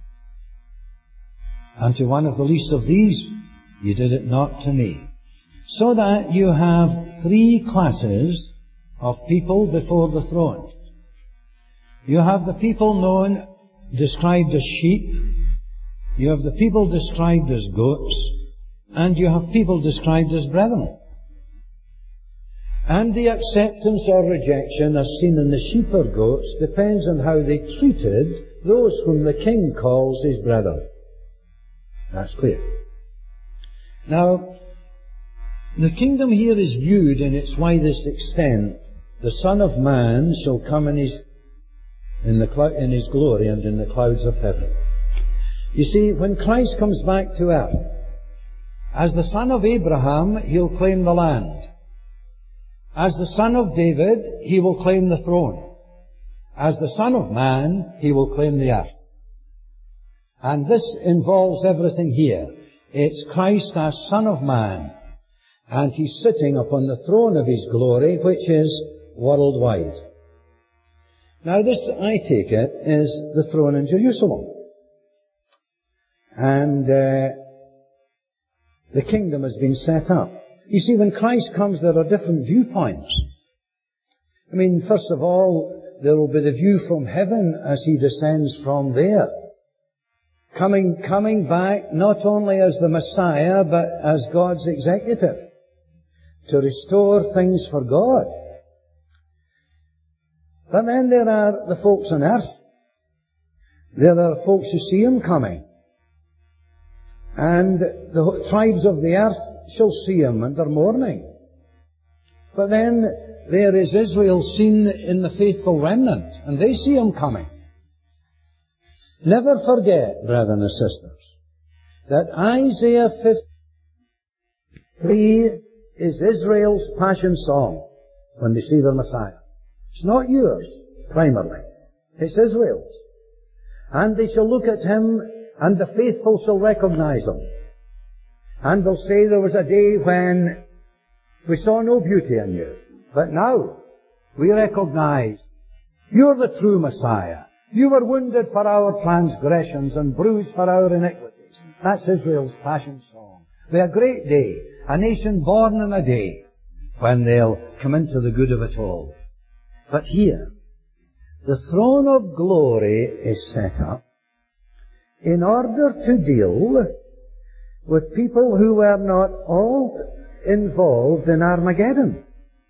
unto one of the least of these, ye did it not to me. So that you have three classes of people before the throne. You have the people known, described as sheep. You have the people described as goats. And you have people described as brethren. And the acceptance or rejection, as seen in the sheep or goats, depends on how they treated those whom the king calls his brethren. That's clear. Now, the kingdom here is viewed in its widest extent. The Son of Man shall come in his, in, the clou- in his glory and in the clouds of heaven. You see, when Christ comes back to earth, as the son of Abraham, he'll claim the land. As the son of David, he will claim the throne. As the Son of Man, he will claim the earth. And this involves everything here. It's Christ as Son of Man. And he's sitting upon the throne of his glory, which is worldwide. Now this, I take it, is the throne in Jerusalem. And uh, the kingdom has been set up. You see, when Christ comes, there are different viewpoints. I mean, first of all, there will be the view from heaven as he descends from there. Coming, coming back not only as the Messiah, but as God's executive, to restore things for God. But then there are the folks on earth. There are folks who see him coming. And the tribes of the earth shall see him and are mourning. But then there is Israel seen in the faithful remnant, and they see him coming. Never forget, brethren and sisters, that Isaiah fifty-three is Israel's passion song when they see the Messiah. It's not yours, primarily. It's Israel's. And they shall look at him, and the faithful shall recognize him. And they'll say, there was a day when we saw no beauty in you, but now we recognize you're the true Messiah. You were wounded for our transgressions and bruised for our iniquities. That's Israel's passion song. Be a great day, a nation born in a day, when they'll come into the good of it all. But here, the throne of glory is set up in order to deal with people who were not all involved in Armageddon.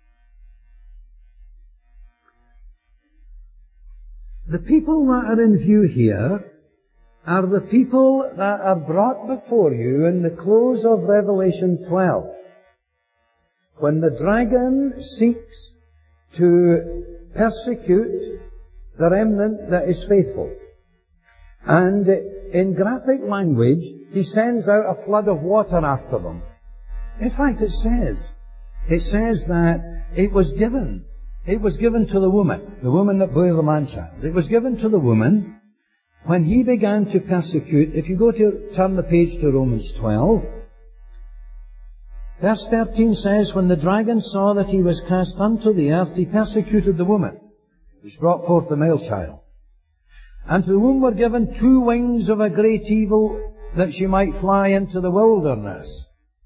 The people that are in view here are the people that are brought before you in the close of Revelation twelve, when the dragon seeks to persecute the remnant that is faithful. And in graphic language, he sends out a flood of water after them. In fact, it says, it says that it was given, it was given to the woman, the woman that bore the man-child. It was given to the woman when he began to persecute. If you go to, turn the page to Romans twelve, verse thirteen says, when the dragon saw that he was cast unto the earth, he persecuted the woman, which brought forth the male child. And to whom were given two wings of a great evil, that she might fly into the wilderness,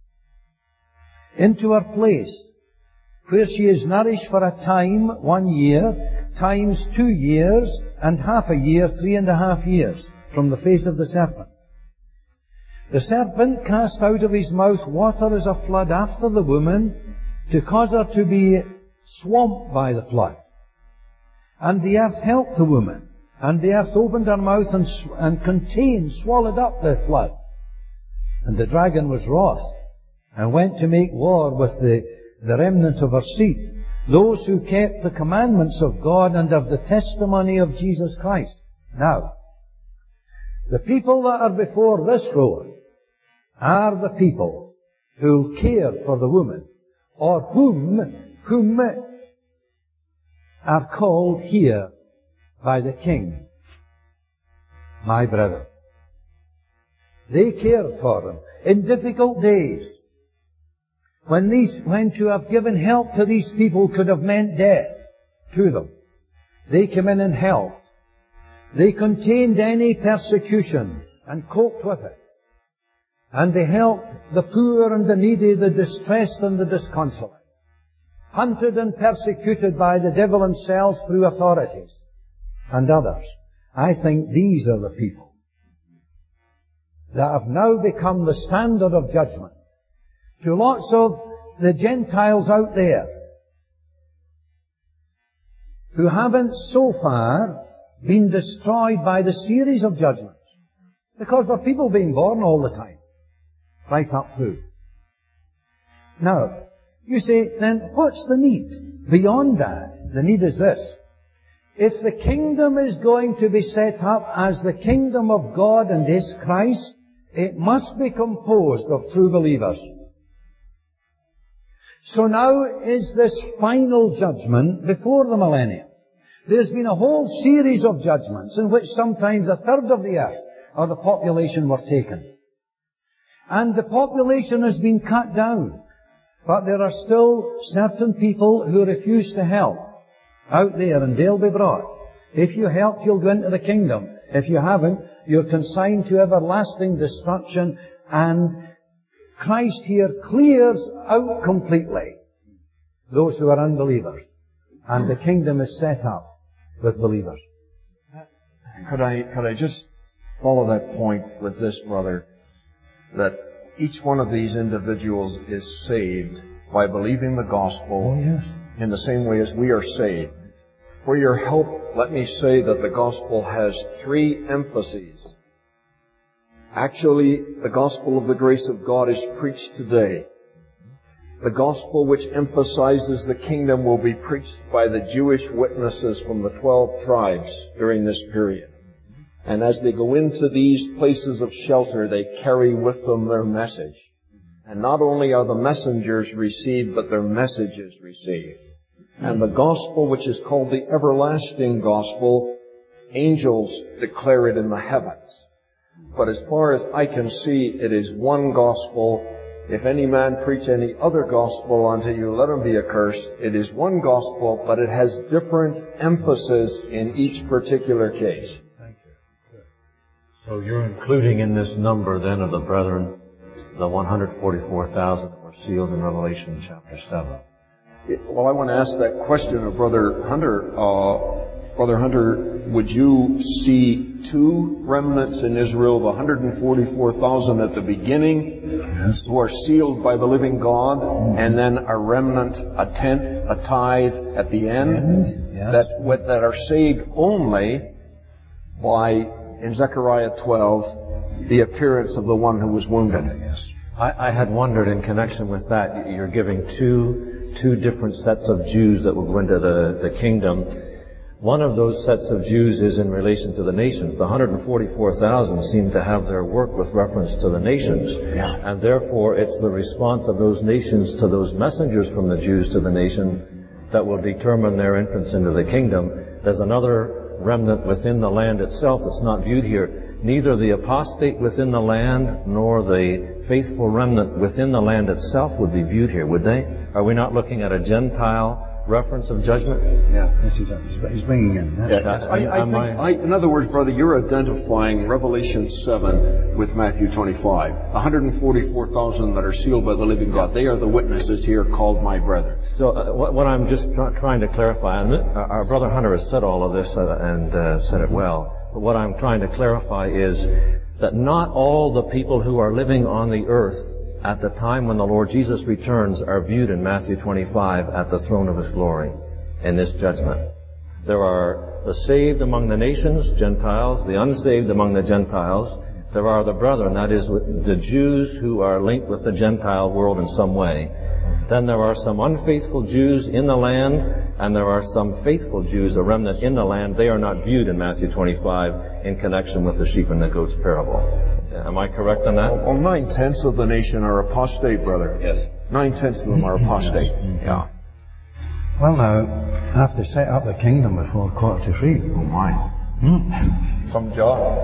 into her place, where she is nourished for a time, one year, times two years, and half a year, three and a half years, from the face of the serpent. The serpent cast out of his mouth water as a flood after the woman, to cause her to be swamped by the flood. And the earth helped the woman. And the earth opened her mouth and, and contained, swallowed up the flood. And the dragon was wroth, and went to make war with the, the remnant of her seed, those who kept the commandments of God and of the testimony of Jesus Christ. Now, the people that are before this throne are the people who care for the woman, or whom, whom are called here by the King, my brother. They cared for them in difficult days, when these, when to have given help to these people could have meant death to them. They came in and helped. They contained any persecution and coped with it. And they helped the poor and the needy, the distressed and the disconsolate, hunted and persecuted by the devil himself through authorities and others. I think these are the people that have now become the standard of judgment to lots of the Gentiles out there who haven't so far been destroyed by the series of judgments. Because there are people being born all the time, right up through. Now, you say, then what's the need? Beyond that, the need is this. If the kingdom is going to be set up as the kingdom of God and His Christ, it must be composed of true believers. So now is this final judgment before the millennium. There's been a whole series of judgments in which sometimes a third of the earth or the population were taken. And the population has been cut down. But there are still certain people who refuse to help out there, and they'll be brought. If you help, you'll go into the kingdom. If you haven't, you're consigned to everlasting destruction, and Christ here clears out completely those who are unbelievers. And the kingdom is set up with believers. Could I, could I just follow that point with this, brother, that each one of these individuals is saved by believing the gospel Oh, yes. in the same way as we are saved. For your help, let me say that the gospel has three emphases. Actually, the gospel of the grace of God is preached today. The gospel which emphasizes the kingdom will be preached by the Jewish witnesses from the twelve tribes during this period. And as they go into these places of shelter, they carry with them their message. And not only are the messengers received, but their message is received. And the gospel, which is called the everlasting gospel, angels declare it in the heavens. But as far as I can see, it is one gospel. If any man preach any other gospel unto you, let him be accursed. It is one gospel, but it has different emphasis in each particular case. So you're including in this number then of the brethren, the one hundred forty-four thousand that were sealed in Revelation chapter seven. Well, I want to ask that question of Brother Hunter. Uh, Brother Hunter, would you see two remnants in Israel, the one hundred forty-four thousand at the beginning, yes, who are sealed by the living God, mm-hmm, and then a remnant, a tenth, a tithe at the end, and, yes, that, that are saved only by, in Zechariah twelve, the appearance of the one who was wounded? Yes. I, I had wondered in connection with that, you're giving two, two different sets of Jews that will go into the, the kingdom. One of those sets of Jews is in relation to the nations. The one hundred forty-four thousand seem to have their work with reference to the nations. Yeah. And therefore it's the response of those nations to those messengers from the Jews to the nation that will determine their entrance into the kingdom. There's another remnant within the land itself that's not viewed here. Neither the apostate within the land nor the faithful remnant within the land itself would be viewed here, would they? Are we not looking at a Gentile reference of judgment? Yeah, yes, he's, he's bringing in. Yeah, I, I think, I, in other words, brother, you're identifying Revelation seven with Matthew twenty-five. one hundred forty-four thousand that are sealed by the living God. They are the witnesses here called my brethren. So uh, what, what I'm just try, trying to clarify, and our brother Hunter has said all of this uh, and uh, said it well, but what I'm trying to clarify is that not all the people who are living on the earth at the time when the Lord Jesus returns are viewed in Matthew twenty-five at the throne of His glory in this judgment. There are the saved among the nations, Gentiles, the unsaved among the Gentiles. There are the brethren, that is, the Jews who are linked with the Gentile world in some way. Then there are some unfaithful Jews in the land, and there are some faithful Jews, a remnant in the land. They are not viewed in Matthew twenty-five in connection with the sheep and the goats parable. Am I correct on that? Well, nine-tenths of the nation are apostate, brother. Yes. Nine-tenths of them are apostate. Yes. Yeah. Well, now, I have to set up the kingdom before quarter to three. Oh, my. Hmm. Some job.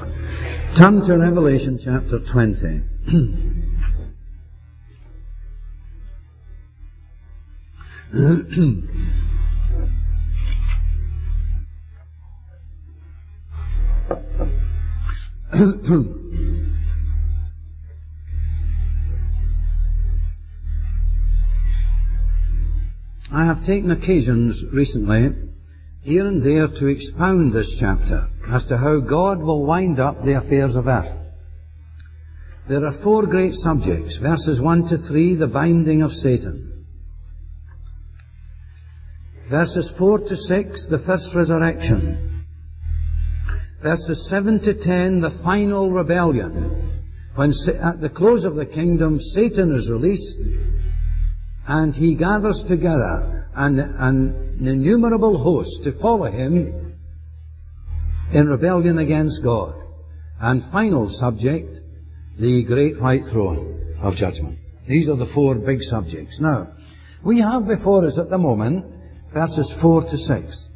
Turn to Revelation chapter twenty. I have taken occasions recently, here and there, to expound this chapter as to how God will wind up the affairs of earth. There are four great subjects. Verses one to three, the binding of Satan. Verses four to six, the first resurrection. Verses seven to ten, the final rebellion. When at the close of the kingdom, Satan is released, and he gathers together an, an innumerable host to follow him in rebellion against God. And final subject, the great white throne of judgment. These are the four big subjects. Now, we have before us at the moment verses four to six.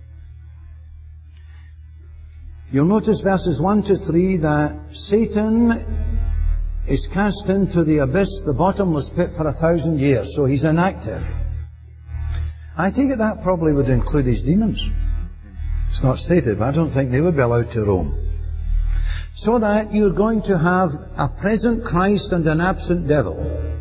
You'll notice verses one to three that Satan is cast into the abyss, the bottomless pit, for a thousand years, so he's inactive. I take it that probably would include his demons. It's not stated, but I don't think they would be allowed to roam. So that you're going to have a present Christ and an absent devil.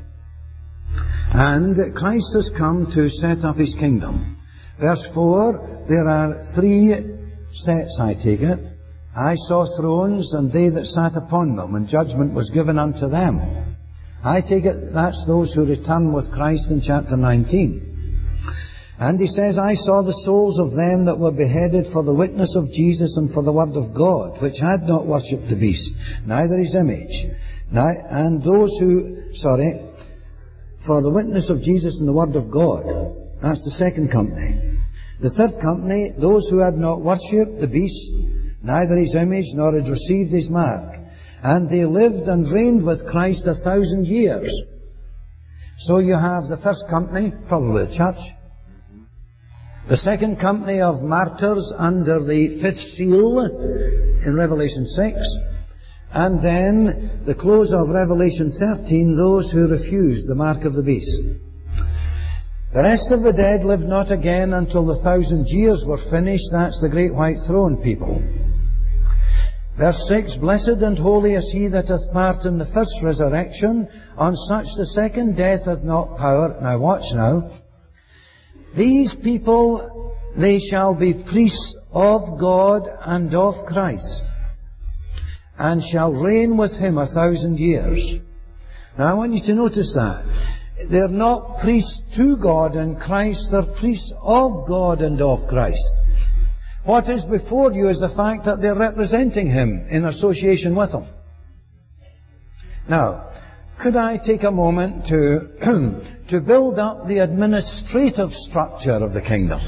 And Christ has come to set up his kingdom. Verse four, there are three sets, I take it. I saw thrones, and they that sat upon them, and judgment was given unto them. I take it that's those who return with Christ in chapter nineteen. And he says, I saw the souls of them that were beheaded for the witness of Jesus and for the word of God, which had not worshipped the beast, neither his image. And those who, sorry, for the witness of Jesus and the word of God. That's the second company. The third company, those who had not worshipped the beast, neither his image, nor had received his mark. And they lived and reigned with Christ a thousand years. So you have the first company, probably the church. The second company of martyrs under the fifth seal in Revelation six. And then the close of Revelation thirteen, those who refused the mark of the beast. The rest of the dead lived not again until the thousand years were finished. That's the great white throne people. Verse six, blessed and holy is he that hath part in the first resurrection. On such the second death hath not power. Now watch now. These people, they shall be priests of God and of Christ, and shall reign with him a thousand years. Now I want you to notice that. They're not priests to God and Christ, they're priests of God and of Christ. What is before you is the fact that they're representing him in association with him. Now, could I take a moment to to build up the administrative structure of the kingdom?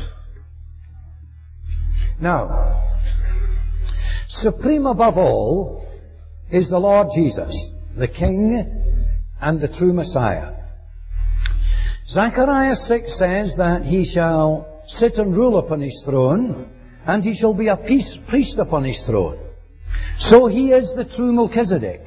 Now, supreme above all is the Lord Jesus, the King and the true Messiah. Zechariah six says that he shall sit and rule upon his throne, and he shall be a peace, priest upon his throne. So he is the true Melchizedek.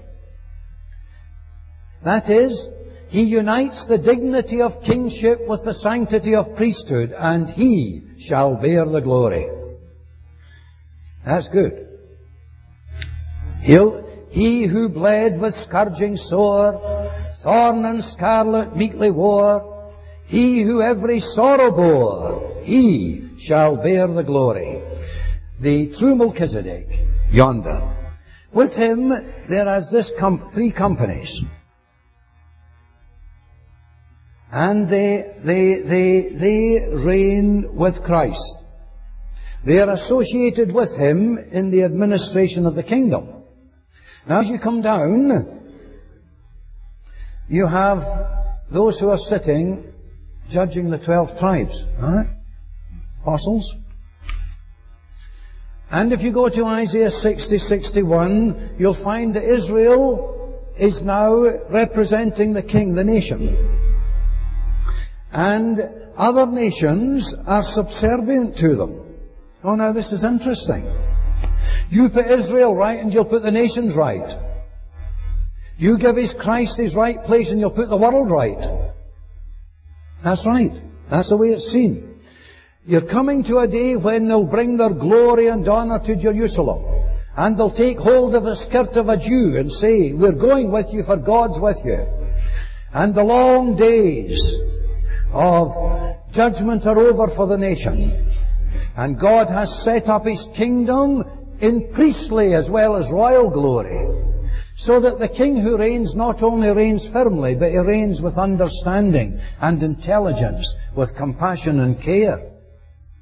That is, he unites the dignity of kingship with the sanctity of priesthood, and he shall bear the glory. That's good. He'll, he who bled with scourging sore, thorn and scarlet meekly wore, he who every sorrow bore, he shall bear the glory. The true Melchizedek, yonder. With him there is this com- three companies. And they, they, they, they reign with Christ. They are associated with him in the administration of the kingdom. Now as you come down, you have those who are sitting judging the twelve tribes. Right? Apostles. And if you go to Isaiah sixty, sixty-one, you'll find that Israel is now representing the king, the nation. And other nations are subservient to them. Oh, now this is interesting. You put Israel right and you'll put the nations right. You give his Christ his right place and you'll put the world right. That's right. That's the way it's seen. You're coming to a day when they'll bring their glory and honor to Jerusalem. And they'll take hold of the skirt of a Jew and say, we're going with you for God's with you. And the long days of judgment are over for the nation. And God has set up his kingdom in priestly as well as royal glory. So that the king who reigns not only reigns firmly, but he reigns with understanding and intelligence, with compassion and care.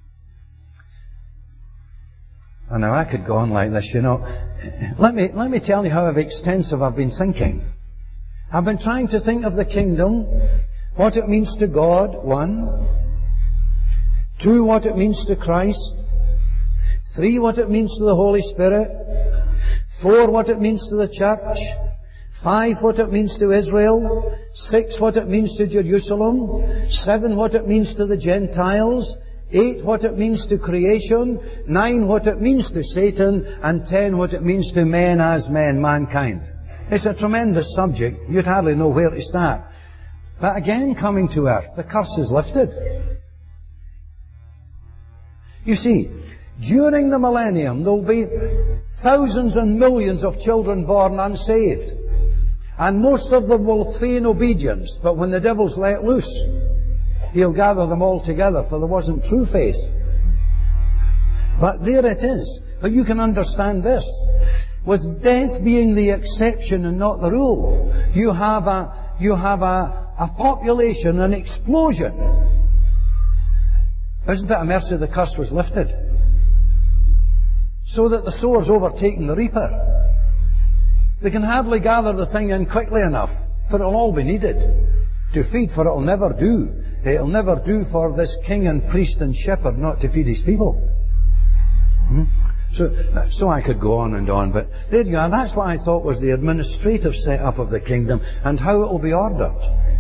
And now I could go on like this, you know. Let me, let me tell you how extensive I've been thinking. I've been trying to think of the kingdom, what it means to God, one. Two, what it means to Christ. Three, what it means to the Holy Spirit. Four, what it means to the church. Five, what it means to Israel. Six, what it means to Jerusalem. Seven, what it means to the Gentiles. Eight, what it means to creation. Nine, what it means to Satan. And ten, what it means to men as men, mankind. It's a tremendous subject. You'd hardly know where to start. But again, coming to earth, the curse is lifted. You see, during the millennium, there'll be thousands and millions of children born unsaved. And most of them will feign obedience. But when the devil's let loose, he'll gather them all together, for there wasn't true faith. But there it is. But you can understand this. With death being the exception and not the rule, you have a, you have a, a population, an explosion. Isn't it a mercy the curse was lifted? So that the sower's overtaken the reaper. They can hardly gather the thing in quickly enough, for it'll all be needed to feed, for it'll never do. It'll never do for this king and priest and shepherd not to feed his people. Hmm? So, so I could go on and on, but there you are. That's what I thought was the administrative setup of the kingdom and how it will be ordered.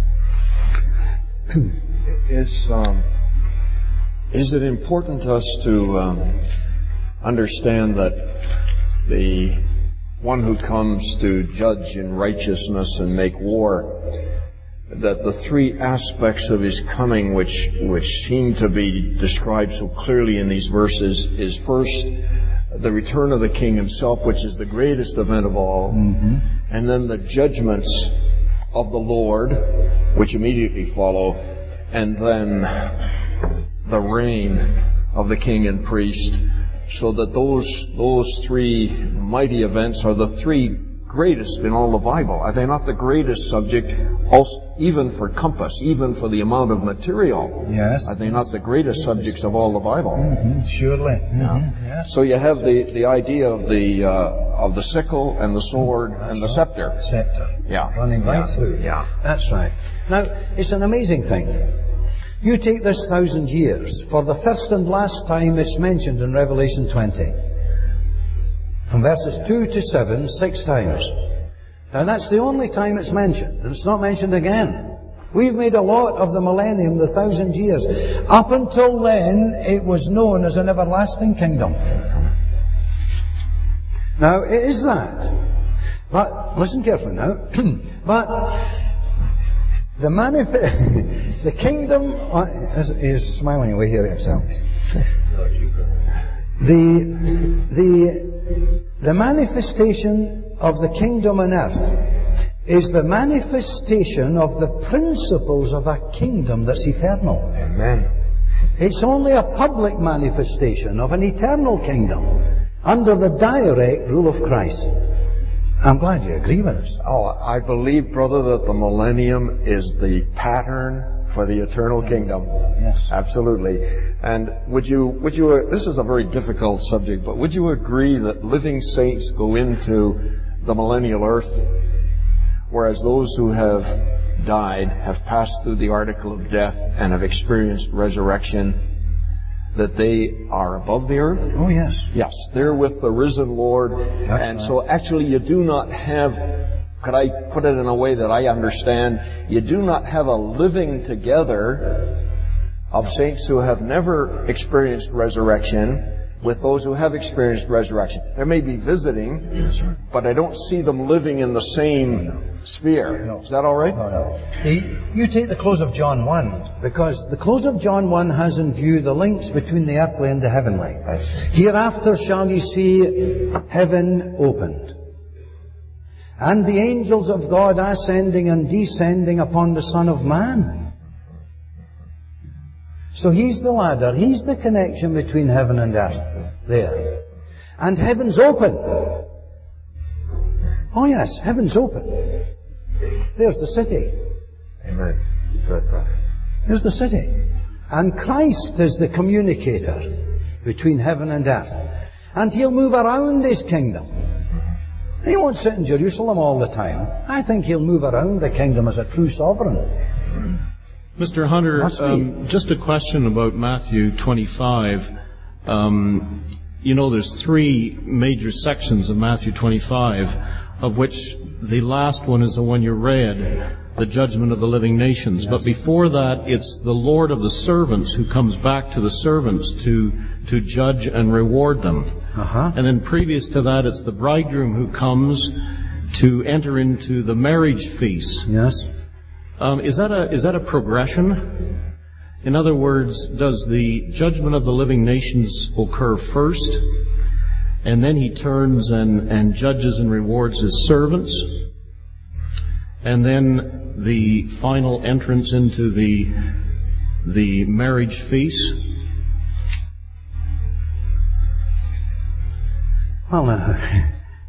Is, um, is it important to us to um, understand that the one who comes to judge in righteousness and make war, that the three aspects of his coming which which seem to be described so clearly in these verses is first the return of the king himself, which is the greatest event of all, mm-hmm. and then the judgments of the Lord, which immediately follow, and then the reign of the king and priest, so that those those three mighty events are the three greatest in all the Bible. Are they not the greatest subject, also, even for compass, even for the amount of material? Yes. Are they not the greatest subjects of all the Bible? Mm-hmm. Surely. Mm-hmm. Yeah. Yes. So you have the, the idea of the uh, of the sickle and the sword That's and the right. scepter. Scepter. Yeah. Running right yeah. through. Yeah. That's right. Now, it's an amazing thing. You take this thousand years. For the first and last time it's mentioned in Revelation twenty. From verses two to seven, six times. Now that's the only time it's mentioned. And it's not mentioned again. We've made a lot of the millennium, the thousand years. Up until then, it was known as an everlasting kingdom. Now, it is that. But, listen carefully now. But, the manif- the kingdom is, is smiling away here himself. The, the, the manifestation of the kingdom on earth is the manifestation of the principles of a kingdom that's eternal. Amen. It's only a public manifestation of an eternal kingdom under the direct rule of Christ. I'm glad you agree with us. Oh, I believe, brother, that the millennium is the pattern for the eternal kingdom. Yes. Absolutely. And would you, would you, uh, this is a very difficult subject, but would you agree that living saints go into the millennial earth, whereas those who have died have passed through the article of death and have experienced resurrection, that they are above the earth? Oh, yes. Yes. They're with the risen Lord. That's and right. so actually you do not have, could I put it in a way that I understand, you do not have a living together of saints who have never experienced resurrection with those who have experienced resurrection. There may be visiting, Yes, sir. but I don't see them living in the same sphere. No. Is that all right? No, no. You take the close of John one, because the close of John one has in view the links between the earthly and the heavenly. That's right. Hereafter shall ye see heaven opened, and the angels of God ascending and descending upon the Son of Man. So He's the ladder, He's the connection between heaven and earth. There. And heaven's open. Oh yes, heaven's open. There's the city. Amen. Good, brother. There's the city. And Christ is the communicator between heaven and earth. And He'll move around His kingdom. He won't sit in Jerusalem all the time. I think He'll move around the kingdom as a true sovereign. Mister Hunter, um, just a question about Matthew twenty-five. Um, you know, there's three major sections of Matthew twenty-five, of which the last one is the one you read, the judgment of the living nations. Yes. But before that, it's the Lord of the servants who comes back to the servants to to judge and reward them. Uh-huh. And then previous to that, it's the bridegroom who comes to enter into the marriage feast. Yes. Um, is that a is that a progression? In other words, does the judgment of the living nations occur first, and then He turns and, and judges and rewards His servants, and then the final entrance into the the marriage feast? Well, uh,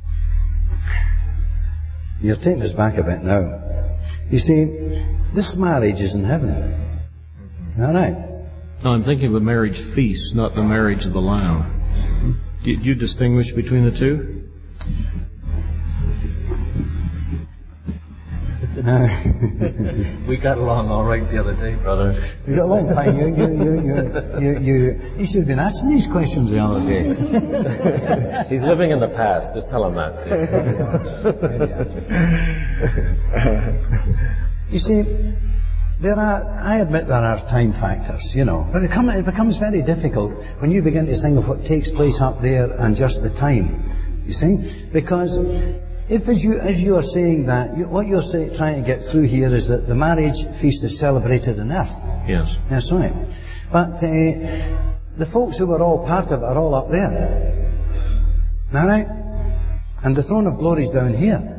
you're taking us back a bit now. You see, this marriage is in heaven. All right. No, I'm thinking of the marriage feast, not the marriage of the Lamb. Do, do you distinguish between the two? We got along all right the other day, brother. We got along fine. You, you, you, you, you, you, you should have been asking these questions the other day. He's living in the past. Just tell him that. You see, there are, I admit there are time factors, you know, but it, come, it becomes very difficult when you begin to think of what takes place up there and just the time, you see, because if, as you, as you are saying that, you, what you're say, trying to get through here is that the marriage feast is celebrated on earth. Yes. That's right. But uh, the folks who were all part of it are all up there. All right? And the throne of glory is down here.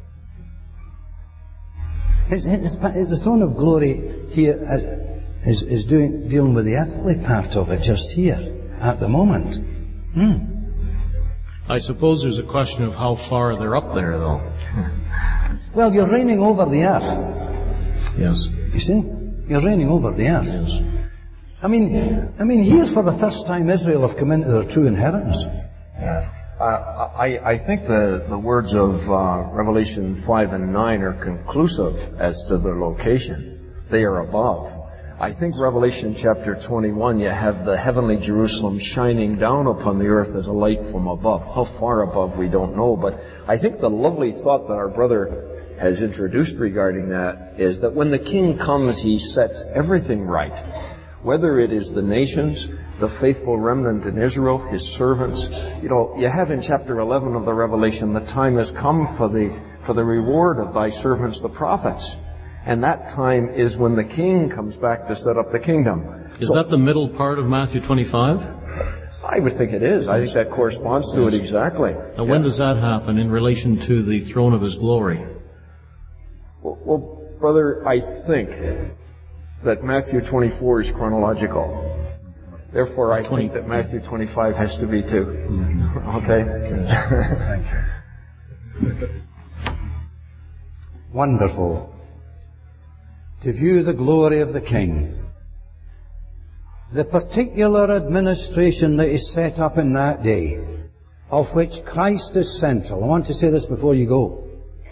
It's, it's, the throne of glory here is, is doing, dealing with the earthly part of it just here at the moment. Hmm. I suppose there's a question of how far they're up there, though. Well, you're reigning over the earth. Yes. You see? You're reigning over the earth. Yes. I mean, I mean, here for the first time Israel have come into their true inheritance. Yes. Uh, I, I think the, the words of uh, Revelation five and nine are conclusive as to their location. They are above. I think Revelation chapter twenty-one, you have the heavenly Jerusalem shining down upon the earth as a light from above. How far above, we don't know. But I think the lovely thought that our brother has introduced regarding that is that when the King comes, He sets everything right. Whether it is the nations, the faithful remnant in Israel, His servants. You know, you have in chapter eleven of the Revelation, the time has come for the, for the reward of Thy servants, the prophets. And that time is when the King comes back to set up the kingdom. Is so, that the middle part of Matthew twenty-five? I would think it is. I think that corresponds to it exactly. Now, when yeah. does that happen in relation to the throne of His glory? Well, well, brother, I think that Matthew twenty-four is chronological. Therefore, I think that Matthew twenty-five has to be too. Okay? Thank you. Wonderful. To view the glory of the King. The particular administration that is set up in that day, of which Christ is central. I want to say this before you go.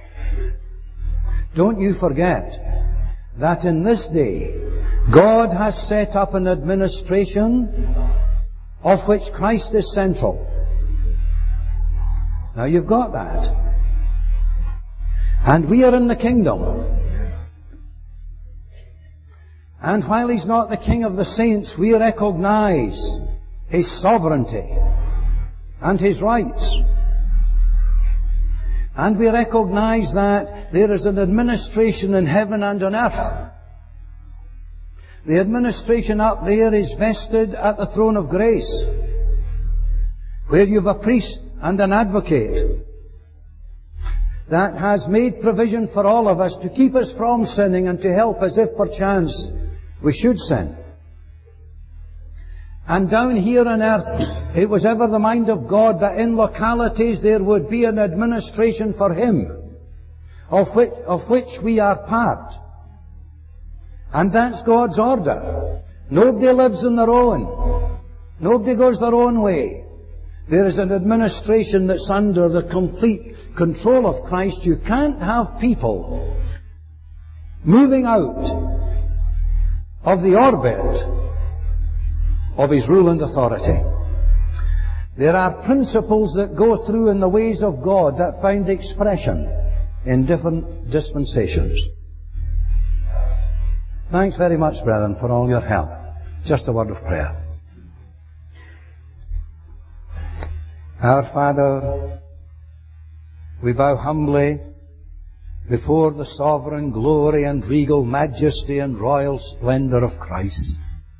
Don't you forget that in this day, God has set up an administration of which Christ is central. Now you've got that. And we are in the kingdom. And while He's not the King of the saints, we recognize His sovereignty and His rights. And we recognize that there is an administration in heaven and on earth. The administration up there is vested at the throne of grace, where you've a priest and an advocate that has made provision for all of us to keep us from sinning and to help us if perchance we should sin. And down here on earth, it was ever the mind of God that in localities there would be an administration for Him, of which, of which we are part. And that's God's order. Nobody lives on their own. Nobody goes their own way. There is an administration that's under the complete control of Christ. You can't have people moving out of the orbit of His rule and authority. There are principles that go through in the ways of God that find expression in different dispensations. Thanks very much, brethren, for all your help. Just a word of prayer. Our Father, we bow humbly before the sovereign glory and regal majesty and royal splendor of Christ.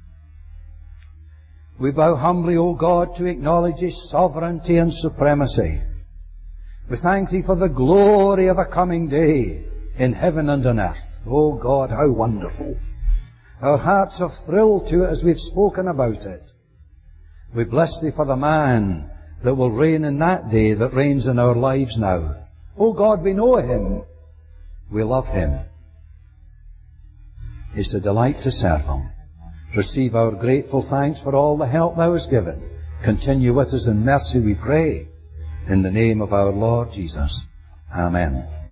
We bow humbly, O God, to acknowledge His sovereignty and supremacy. We thank Thee for the glory of a coming day in heaven and on earth. O God, how wonderful. Our hearts have thrilled to it as we've spoken about it. We bless Thee for the man that will reign in that day that reigns in our lives now. O God, we know Him. We love Him. It's a delight to serve Him. Receive our grateful thanks for all the help Thou hast given. Continue with us in mercy, we pray. In the name of our Lord Jesus. Amen.